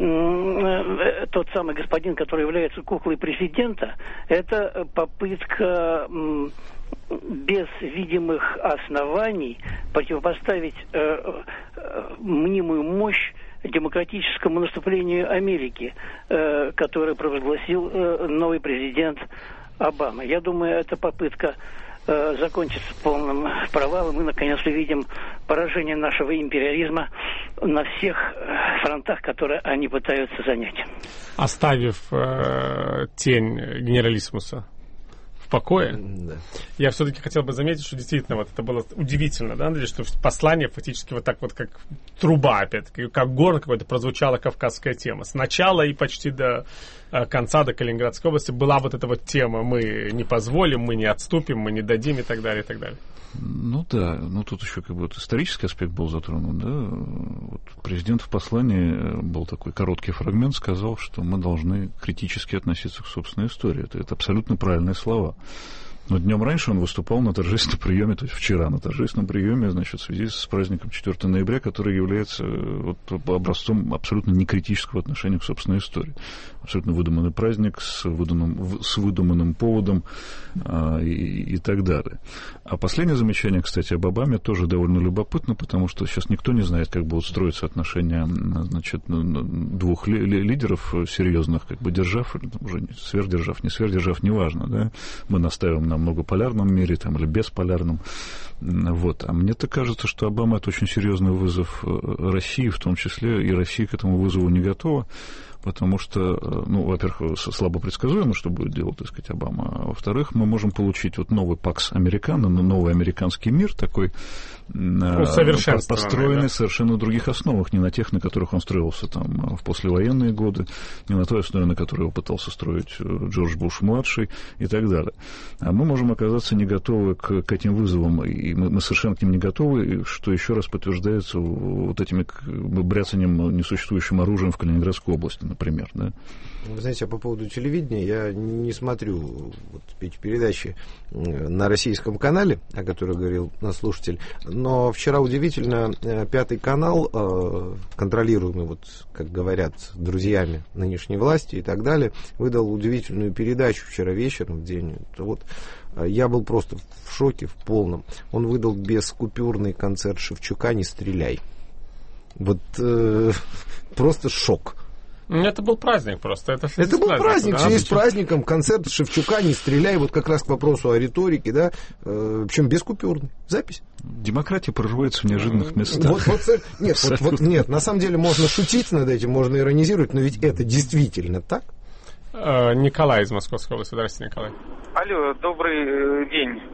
S9: э, тот самый господин, который является куклой президента, это попытка э, без видимых оснований противопоставить э, э, мнимую мощь демократическому наступлению Америки, э, которое провозгласил э, новый президент Обама. Я думаю, эта попытка э, закончится полным провалом. Мы наконец увидим поражение нашего империализма на всех фронтах, которые они пытаются занять.
S1: Оставив э, тень генералиссимуса в покое, да. Я все-таки хотел бы заметить, что действительно вот это было удивительно, да, что послание фактически вот так вот, как труба, опять-таки, как горн какой-то, прозвучала кавказская тема. Сначала и почти до э, конца, до Калининградской области была вот эта вот тема: мы не позволим, мы не отступим, мы не дадим и так далее, и так далее.
S2: Ну да, ну тут еще как бы вот исторический аспект был затронут, да. Вот президент в послании, был такой короткий фрагмент, сказал, что мы должны критически относиться к собственной истории. Это, это абсолютно правильные слова. Но днем раньше он выступал на торжественном приеме, то есть вчера на торжественном приеме, значит, в связи с праздником четвёртого ноября, который является вот образцом абсолютно некритического отношения к собственной истории. Абсолютно выдуманный праздник с выдуманным, с выдуманным поводом а, и, и так далее. А последнее замечание, кстати, об Обаме тоже довольно любопытно, потому что сейчас никто не знает, как будут строиться отношения, значит, двух ли, лидеров серьезных, как бы, держав, уже сверхдержав, не сверхдержав, неважно, да. Мы наставим на многополярном мире там, или бесполярном. Вот. А мне-то кажется, что Обама — это очень серьезный вызов России, в том числе, и Россия к этому вызову не готова, потому что, ну, во-первых, слабо предсказуемо, что будет делать, так сказать, Обама, а во-вторых, мы можем получить вот новый Пакс Американо, новый американский мир такой, построенный да. совершенно на других основах, не на тех, на которых он строился там в послевоенные годы, не на той основе, на которой его пытался строить Джордж Буш-младший и так далее. А мы можем оказаться не готовы к, к этим вызовам, и мы, мы совершенно к ним не готовы, что еще раз подтверждается вот этими бряцанием несуществующим оружием в Калининградской области, например, да?
S3: Вы знаете, а по поводу телевидения, я не смотрю вот эти передачи на российском канале, о которых говорил наш слушатель, но вчера удивительно Пятый канал, контролируемый, вот, как говорят, друзьями нынешней власти и так далее, выдал удивительную передачу вчера вечером в день. Вот я был просто в шоке, в полном. Он выдал бескупюрный концерт Шевчука «Не стреляй». Вот э, просто шок.
S1: Это был праздник просто. Это,
S3: это был праздник,
S1: да?
S3: в связи с праздником, концерт Шевчука «Не стреляй», вот как раз к вопросу о риторике, да, э, причем бескупюрный, запись.
S2: Демократия проживается в неожиданных местах.
S3: Вот, вот, нет, вот, вот, нет, на самом деле можно шутить над этим, можно иронизировать, но ведь это действительно так.
S1: Николай из Московской области. Здравствуйте, Николай.
S10: Алло, добрый день.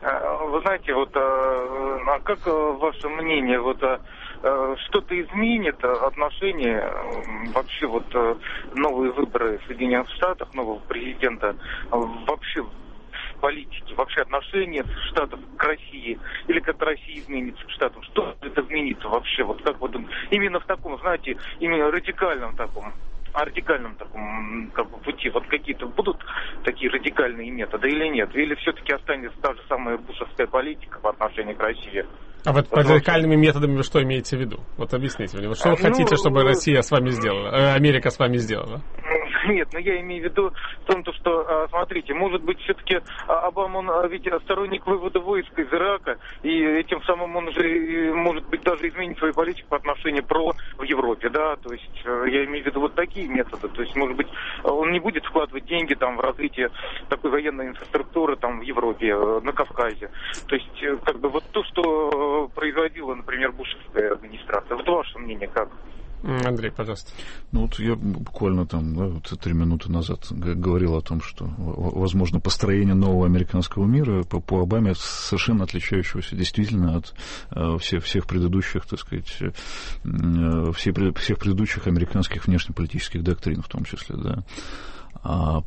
S10: Вы знаете, вот, а как ваше мнение, вот, что-то изменит отношения, вообще вот новые выборы в Соединенных Штатах, нового президента, вообще в политике, вообще отношения Штатов к России, или как Россия изменится к Штатам, что это изменится вообще, вот как вот именно в таком, знаете, именно радикальном таком, радикальном таком как бы, пути, вот какие-то будут такие радикальные методы или нет? Или все-таки останется та же самая бушевская политика по отношению к России?
S1: А вот под радикальными методами вы что имеете в виду? Вот объясните мне. Вот что вы ну, хотите, чтобы Россия с вами сделала, э, Америка с вами сделала?
S10: Нет, но я имею в виду в том, что, смотрите, может быть, все-таки Обама, он ведь сторонник вывода войск из Ирака, и этим самым он же, может быть, даже изменит свою политику по отношению ПРО в Европе, да, то есть я имею в виду вот такие методы, то есть, может быть, он не будет вкладывать деньги там в развитие такой военной инфраструктуры там в Европе, на Кавказе, то есть, как бы, вот то, что производила, например, бушевская администрация, вот ваше мнение как?
S1: Андрей, пожалуйста.
S2: Ну вот я буквально там да, вот три минуты назад говорил о том, что возможно построение нового американского мира по, по Обаме, совершенно отличающегося действительно от э, всех, всех предыдущих, так сказать, э, все, всех предыдущих американских внешнеполитических доктрин в том числе, да. А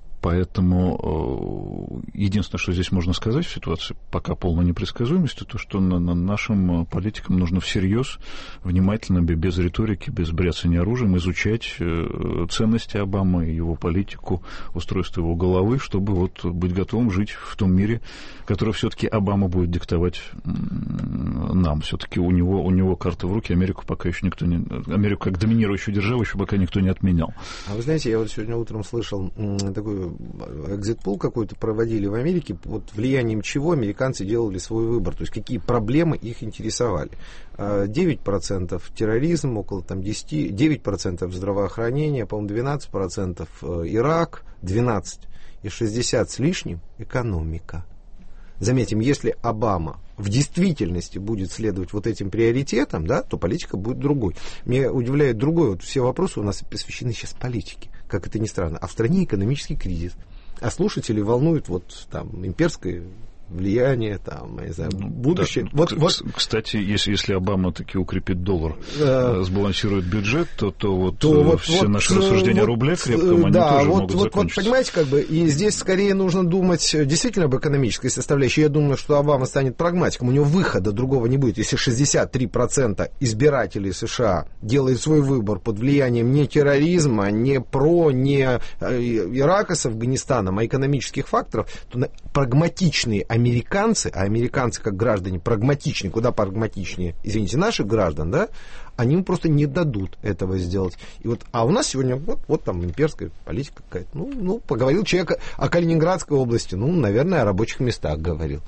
S2: поэтому единственное, что здесь можно сказать в ситуации пока полной непредсказуемости, то, что на, на нашим политикам нужно всерьез, внимательно, без риторики, без бряцания оружием, изучать ценности Обамы, его политику, устройство его головы, чтобы вот быть готовым жить в том мире, который все-таки Обама будет диктовать нам. Все-таки у него, у него карта в руки, Америку пока еще никто не... Америку как доминирующую державу еще пока никто не отменял.
S3: А вы знаете, я вот сегодня утром слышал такой экзит-пул какой-то проводили в Америке, под влиянием чего американцы делали свой выбор, то есть какие проблемы их интересовали. девять процентов терроризм, около там, десять, девять процентов здравоохранение, по-моему, двенадцать процентов Ирак, двенадцать процентов и шестьдесят с лишним экономика. Заметим, если Обама в действительности будет следовать вот этим приоритетам, да, то политика будет другой. Меня удивляет другое. Вот все вопросы у нас посвящены сейчас политике, как это ни странно. А в стране экономический кризис. А слушателей волнует вот там имперское влияние, там, я не знаю, будущее.
S2: Да,
S3: вот,
S2: к-
S3: вот.
S2: Кстати, если, если Обама таки укрепит доллар, э, сбалансирует бюджет, то, то вот
S3: то вот,
S2: все
S3: вот,
S2: наши рассуждения
S3: вот,
S2: о рубле крепком, они
S3: да,
S2: тоже
S3: вот,
S2: могут
S3: вот,
S2: закончиться.
S3: Вот, понимаете, как бы, и здесь скорее нужно думать действительно об экономической составляющей. Я думаю, что Обама станет прагматиком, у него выхода другого не будет. Если шестьдесят три процента избирателей США делают свой выбор под влиянием не терроризма, не ПРО, не Ирака с Афганистаном, а экономических факторов, то прагматичные американцы, а американцы как граждане прагматичнее, куда прагматичнее, извините, наших граждан, да, они ему просто не дадут этого сделать. И вот, а у нас сегодня вот, вот там имперская политика какая-то. Ну, ну, поговорил человек о Калининградской области, ну, наверное, о рабочих местах говорил.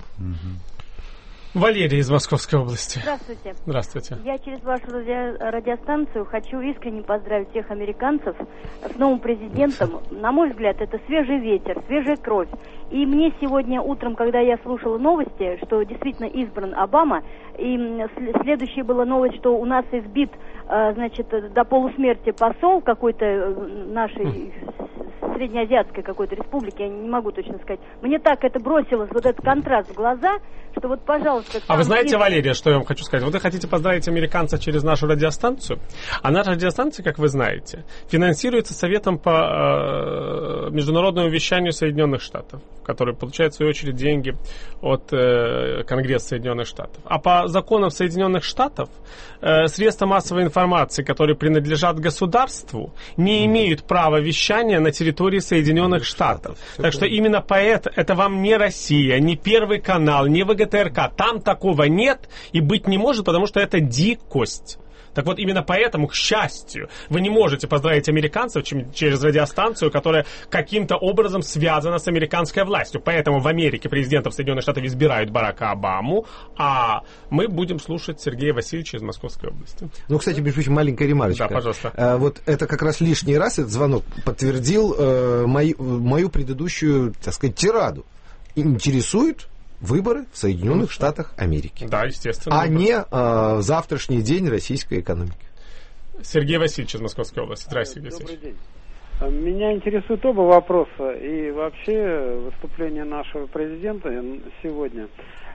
S1: Валерия из Московской области.
S11: Здравствуйте.
S1: Здравствуйте.
S11: Я через вашу радио- радиостанцию хочу искренне поздравить всех американцев с новым президентом. На мой взгляд, это свежий ветер, свежая кровь. И мне сегодня утром, когда я слушала новости, что действительно избран Обама, и следующая была новость, что у нас избит, значит, до полусмерти посол какой-то нашей среднеазиатской какой-то республики, я не могу точно сказать. Мне так это бросилось, вот этот контраст в глаза, что вот, пожалуйста...
S1: А вы знаете,
S11: изб...
S1: Валерия, что я вам хочу сказать? Вот вы хотите поздравить американца через нашу радиостанцию, а наша радиостанция, как вы знаете, финансируется Советом по э, международному вещанию Соединенных Штатов, который получает, в свою очередь, деньги от э, Конгресса Соединенных Штатов. А по законам Соединенных Штатов э, средства массовой информации, которые принадлежат государству, не имеют права вещания на территории Соединенных Штатов. Так что именно поэтому это вам не Россия, не Первый канал, не ВГТРК. Там такого нет и быть не может, потому что это дикость. Так вот, именно поэтому, к счастью, вы не можете поздравить американцев через радиостанцию, которая каким-то образом связана с американской властью. Поэтому в Америке президентов Соединенных Штатов избирают Барака Обаму, а мы будем слушать Сергея Васильевича из Московской области.
S3: Ну, кстати, между прочим, маленькая ремарочка.
S1: Да, пожалуйста.
S3: А, вот это как раз лишний раз, этот звонок подтвердил э, мою, мою предыдущую, так сказать, тираду. Интересует выборы в Соединенных Штатах Америки.
S1: Да, естественно.
S3: А не э, завтрашний день российской экономики.
S1: Сергей Васильевич из Московской области. Здравствуйте, Сергей
S12: Васильевич. Добрый день. Меня интересуют оба вопроса. И вообще выступление нашего президента сегодня.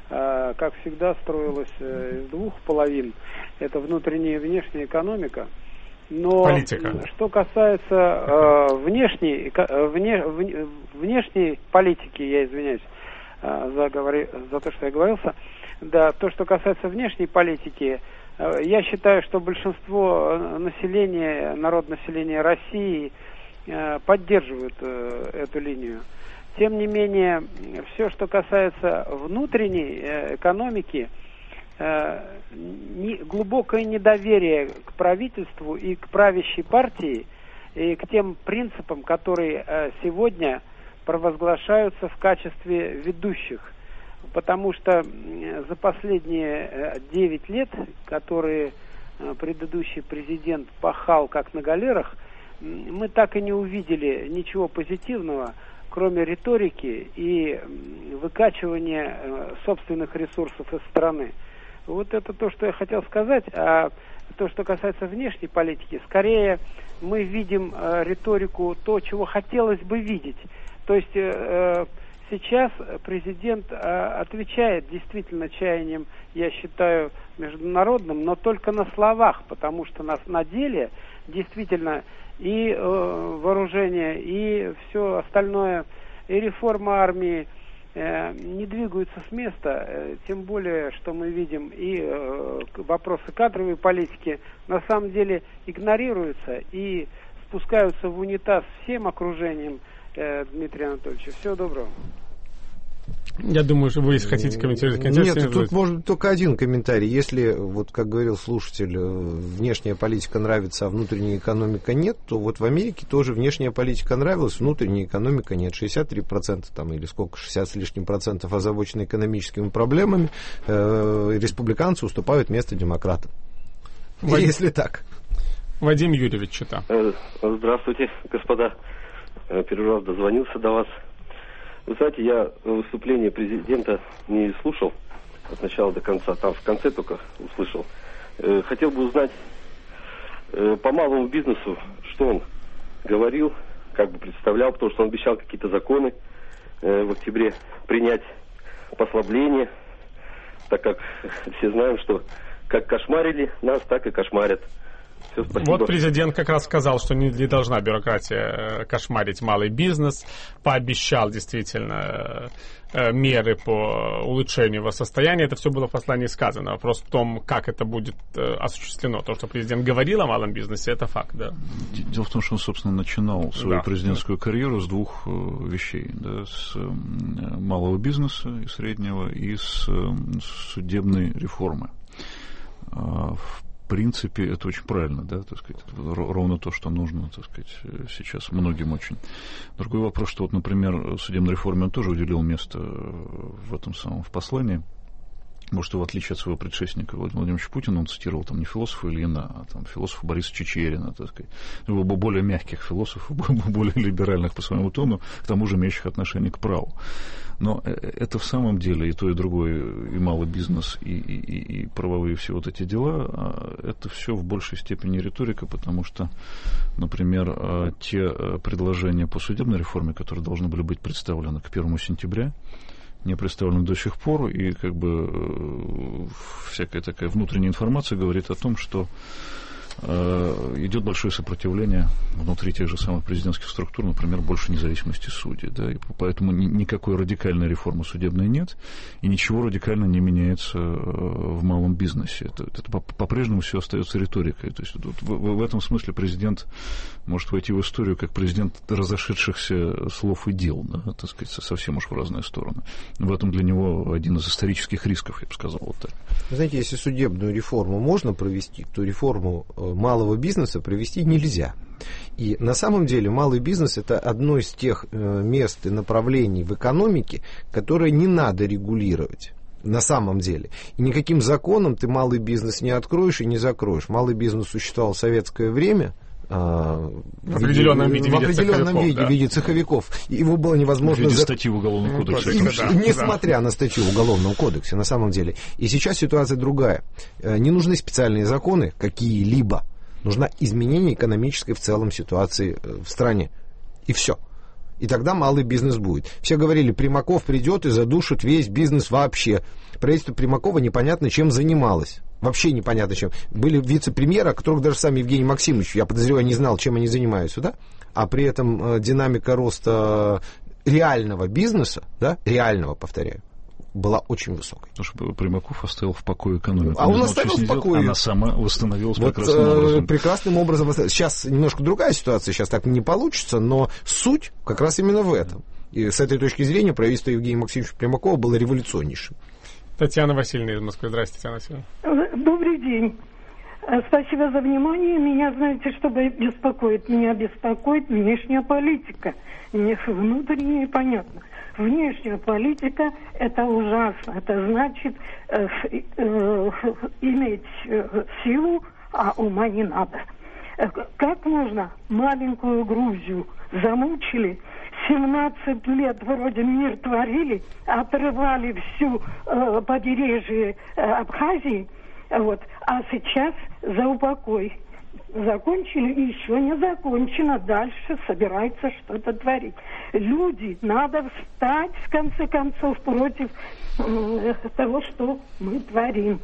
S12: как всегда, строилась из двух половин. Это внутренняя и внешняя экономика. Но
S1: политика.
S12: Что касается э, внешней, э, вне, вне, внешней политики, я извиняюсь э, за, говори, за то, что я говорился, да, то, что касается внешней политики, э, я считаю, что большинство населения, народ населения России э, поддерживают э, эту линию. Тем не менее, все, что касается внутренней э, экономики, Не, глубокое недоверие к правительству и к правящей партии, и к тем принципам, которые э, сегодня провозглашаются в качестве ведущих. Потому что э, за последние э, девять лет, которые э, предыдущий президент пахал как на галерах, э, мы так и не увидели ничего позитивного, кроме риторики и э, выкачивания э, собственных ресурсов из страны. Вот это то, что я хотел сказать. А то, что касается внешней политики, скорее мы видим э, риторику, то, чего хотелось бы видеть. То есть э, сейчас президент э, отвечает действительно чаянием, я считаю, международным, но только на словах, потому что на, на деле действительно и э, вооружение, и все остальное, и реформа армии не двигаются с места, тем более, что мы видим и э, вопросы кадровой политики на самом деле игнорируются и спускаются в унитаз всем окружением э, Дмитрия Анатольевича. Всего доброго.
S1: Я думаю, что вы, если хотите комментировать...
S3: Нет, тут может только один комментарий. Если, вот как говорил слушатель, внешняя политика нравится, а внутренняя экономика нет, то вот в Америке тоже внешняя политика нравилась, внутренняя экономика нет. шестьдесят три процента там, или сколько, шестьдесят с лишним процентов озабочены экономическими проблемами, э, республиканцы уступают место демократам.
S1: Вадим,
S3: если так.
S1: Вадим Юрьевич, Чита.
S13: Здравствуйте, господа. Первый раз дозвонился до вас. Вы знаете, я выступление президента не слушал от начала до конца, там в конце только услышал. Хотел бы узнать по малому бизнесу, что он говорил, как бы представлял, потому что он обещал какие-то законы в октябре принять, послабление, так как все знаем, что как кошмарили нас, так и кошмарят. Все,
S1: вот президент как раз сказал, что не, не должна бюрократия кошмарить малый бизнес, пообещал действительно меры по улучшению его состояния. Это все было в послании сказано. Вопрос в том, как это будет осуществлено. То, что президент говорил о малом бизнесе, это факт, да.
S2: Дело в том, что он, собственно, начинал свою да. президентскую карьеру с двух вещей. Да, с малого бизнеса и среднего, и с судебной реформы. В принципе, это очень правильно, да, так сказать, ровно то, что нужно, так сказать, сейчас многим очень. Другой вопрос, что вот, например, судебной реформе он тоже уделил место в этом самом, в послании. Может, в отличие от своего предшественника Владимира Владимировича Путина, он цитировал там не философа Ильина, а там философа Бориса Чичерина, так сказать, более мягких философов, более либеральных по своему тону, к тому же имеющих отношение к праву. Но это в самом деле и то, и другое, и малый бизнес, и, и, и, и правовые все вот эти дела, это все в большей степени риторика, потому что, например, те предложения по судебной реформе, которые должны были быть представлены к первому сентября, не представлены до сих пор, и как бы всякая такая внутренняя информация говорит о том, что э, идет большое сопротивление внутри тех же самых президентских структур, например, больше независимости судей, да, и поэтому ни, никакой радикальной реформы судебной нет, и ничего радикально не меняется в малом бизнесе. Это, это по-прежнему все остается риторикой. То есть вот, в, в этом смысле президент может войти в историю как президент разошедшихся слов и дел, да, так сказать, совсем уж в разные стороны. В этом для него один из исторических рисков, я бы сказал, вот так.
S3: Вы знаете, если судебную реформу можно провести, то реформу малого бизнеса провести нельзя. И на самом деле малый бизнес — это одно из тех мест и направлений в экономике, которые не надо регулировать. На самом деле. И никаким законом ты малый бизнес не откроешь и не закроешь. Малый бизнес существовал в советское время,
S1: в определенном виде,
S3: в определенном виде да. в виде цеховиков. Его было невозможно...
S2: В виде статьи в Уголовном кодексе.
S3: И, да, несмотря да. на статью в Уголовном кодексе, на самом деле. И сейчас ситуация другая. Не нужны специальные законы какие-либо. Нужно изменение экономической в целом ситуации в стране. И все. И тогда малый бизнес будет. Все говорили, Примаков придет и задушит весь бизнес вообще. Правительство Примакова непонятно чем занималось. Вообще непонятно чем. Были вице-премьеры, о которых даже сам Евгений Максимович, я подозреваю, не знал, чем они занимаются, да? А при этом э, динамика роста реального бизнеса, да, реального, повторяю, была очень высокой.
S2: Потому что Примаков оставил в покое экономику.
S3: А он, он оставил в покое.
S2: Она сама восстановилась
S3: вот,
S2: прекрасным образом.
S3: Э, прекрасным образом. Сейчас немножко другая ситуация, сейчас так не получится, но суть как раз именно в этом. И с этой точки зрения правительство Евгения Максимовича Примакова было революционнейшим.
S1: Татьяна Васильевна из Москвы. Здравствуйте, Татьяна Васильевна.
S14: Добрый день. Спасибо за внимание. Меня, знаете, что беспокоит? Меня беспокоит внешняя политика. Не внутренняя, понятно. Внешняя политика – это ужасно. Это значит э, э, иметь э, силу, а ума не надо. Как можно маленькую Грузию замучили, семнадцать лет вроде мир творили, отрывали всю э, побережье э, Абхазии, вот, а сейчас за упокой закончили, и еще не закончено, дальше собирается что-то творить. Люди, надо встать, в конце концов, против э, того, что мы творим.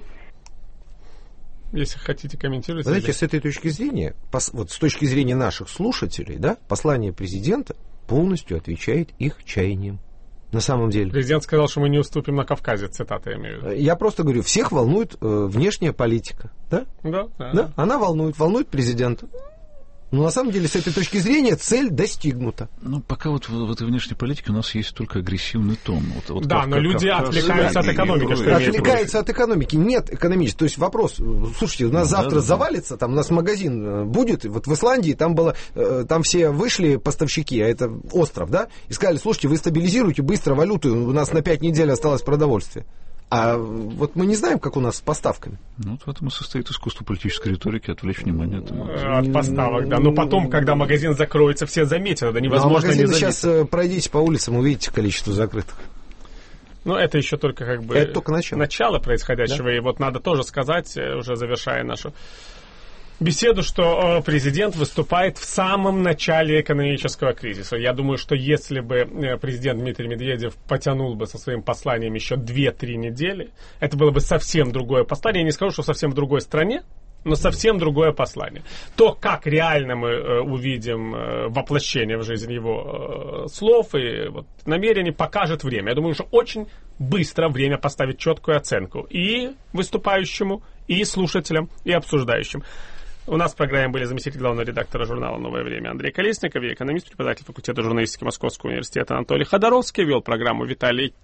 S1: Если хотите комментировать.
S3: Знаете, или... с этой точки зрения, пос, вот с точки зрения наших слушателей, да, послание президента полностью отвечает их чаяниям. На самом деле.
S1: Президент сказал, что мы не уступим на Кавказе, цитата я имею в виду.
S3: Я просто говорю, всех волнует э, внешняя политика, да?
S1: Да, да,
S3: да. Она волнует, волнует президента. Но на самом деле, с этой точки зрения, цель достигнута.
S2: Ну, пока вот в, в этой внешней политике у нас есть только агрессивный тон. Вот, вот
S1: да,
S2: как,
S1: но
S2: как,
S1: люди
S2: как,
S1: отвлекаются от экономики. Что
S3: отвлекаются от экономики. Нет экономической. То есть вопрос, слушайте, у нас ну, завтра да, завалится, там у нас магазин будет. Вот в Исландии там было, там все вышли поставщики, а это остров, да, и сказали, слушайте, вы стабилизируйте быстро валюту, у нас на пять недель осталось продовольствие. А вот мы не знаем, как у нас с поставками.
S2: Ну, вот в этом и состоит искусство политической риторики, отвлечь внимание от,
S1: от поставок, да. Но потом, когда магазин закроется, все заметят, это невозможно не заметить.
S3: Сейчас пройдите по улицам, увидите количество закрытых.
S1: Ну, это еще только как бы
S3: это только начало.
S1: начало происходящего. Да? И вот надо тоже сказать, уже завершая нашу беседу, что президент выступает в самом начале экономического кризиса. Я думаю, что если бы президент Дмитрий Медведев потянул бы со своим посланием еще две-три недели, это было бы совсем другое послание. Я не скажу, что совсем в другой стране, но совсем другое послание. То, как реально мы э, увидим э, воплощение в жизнь его э, слов и вот, намерений, покажет время. Я думаю, что очень быстро время поставить четкую оценку и выступающему, и слушателям, и обсуждающим. У нас в программе были заместитель главного редактора журнала «Новое время» Андрей Колесников и экономист, преподаватель факультета журналистики Московского университета Анатолий Ходоровский. Вел программу Виталий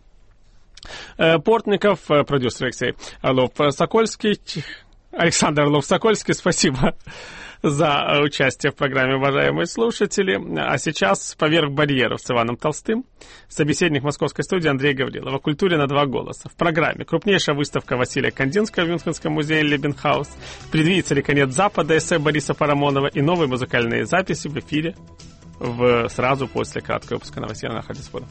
S1: Портников, продюсер Алексей Орлов-Сокольский. Александр Орлов-Сокольский, спасибо за участие в программе, уважаемые слушатели. А сейчас «Поверх барьеров» с Иваном Толстым. Собеседник московской студии Андрей Гаврилов. О культуре на два голоса. В программе крупнейшая выставка Василия Кандинского в Мюнхенском музее Лебенхаус. Предвидится ли конец Запада, эссе Бориса Парамонова и новые музыкальные записи в эфире в, сразу после краткого выпуска новостей на Радио Свобода.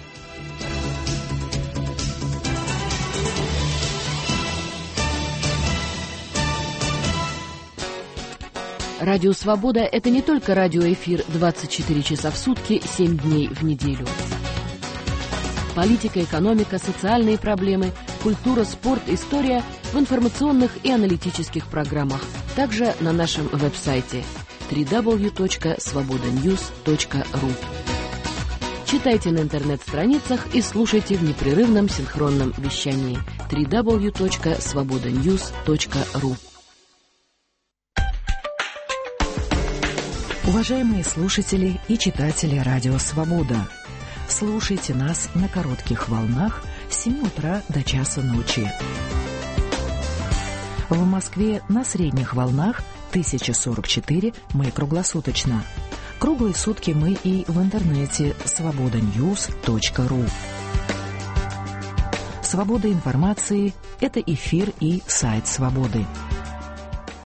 S15: Радио «Свобода» — это не только радиоэфир двадцать четыре часа в сутки, семь дней в неделю. Политика, экономика, социальные проблемы, культура, спорт, история в информационных и аналитических программах. Также на нашем веб-сайте дабл ю дабл ю дабл ю точка свобода ньюс точка ру. Читайте на интернет-страницах и слушайте в непрерывном синхронном вещании дабл ю дабл ю дабл ю точка свобода ньюс точка ру.
S16: Уважаемые слушатели и читатели Радио Свобода, слушайте нас на коротких волнах с семи утра до часа ночи. В Москве на средних волнах тысяча сорок четыре мы круглосуточно. Круглые сутки мы и в интернете свобода ньюс точка ру. Свобода информации – это эфир и сайт Свободы.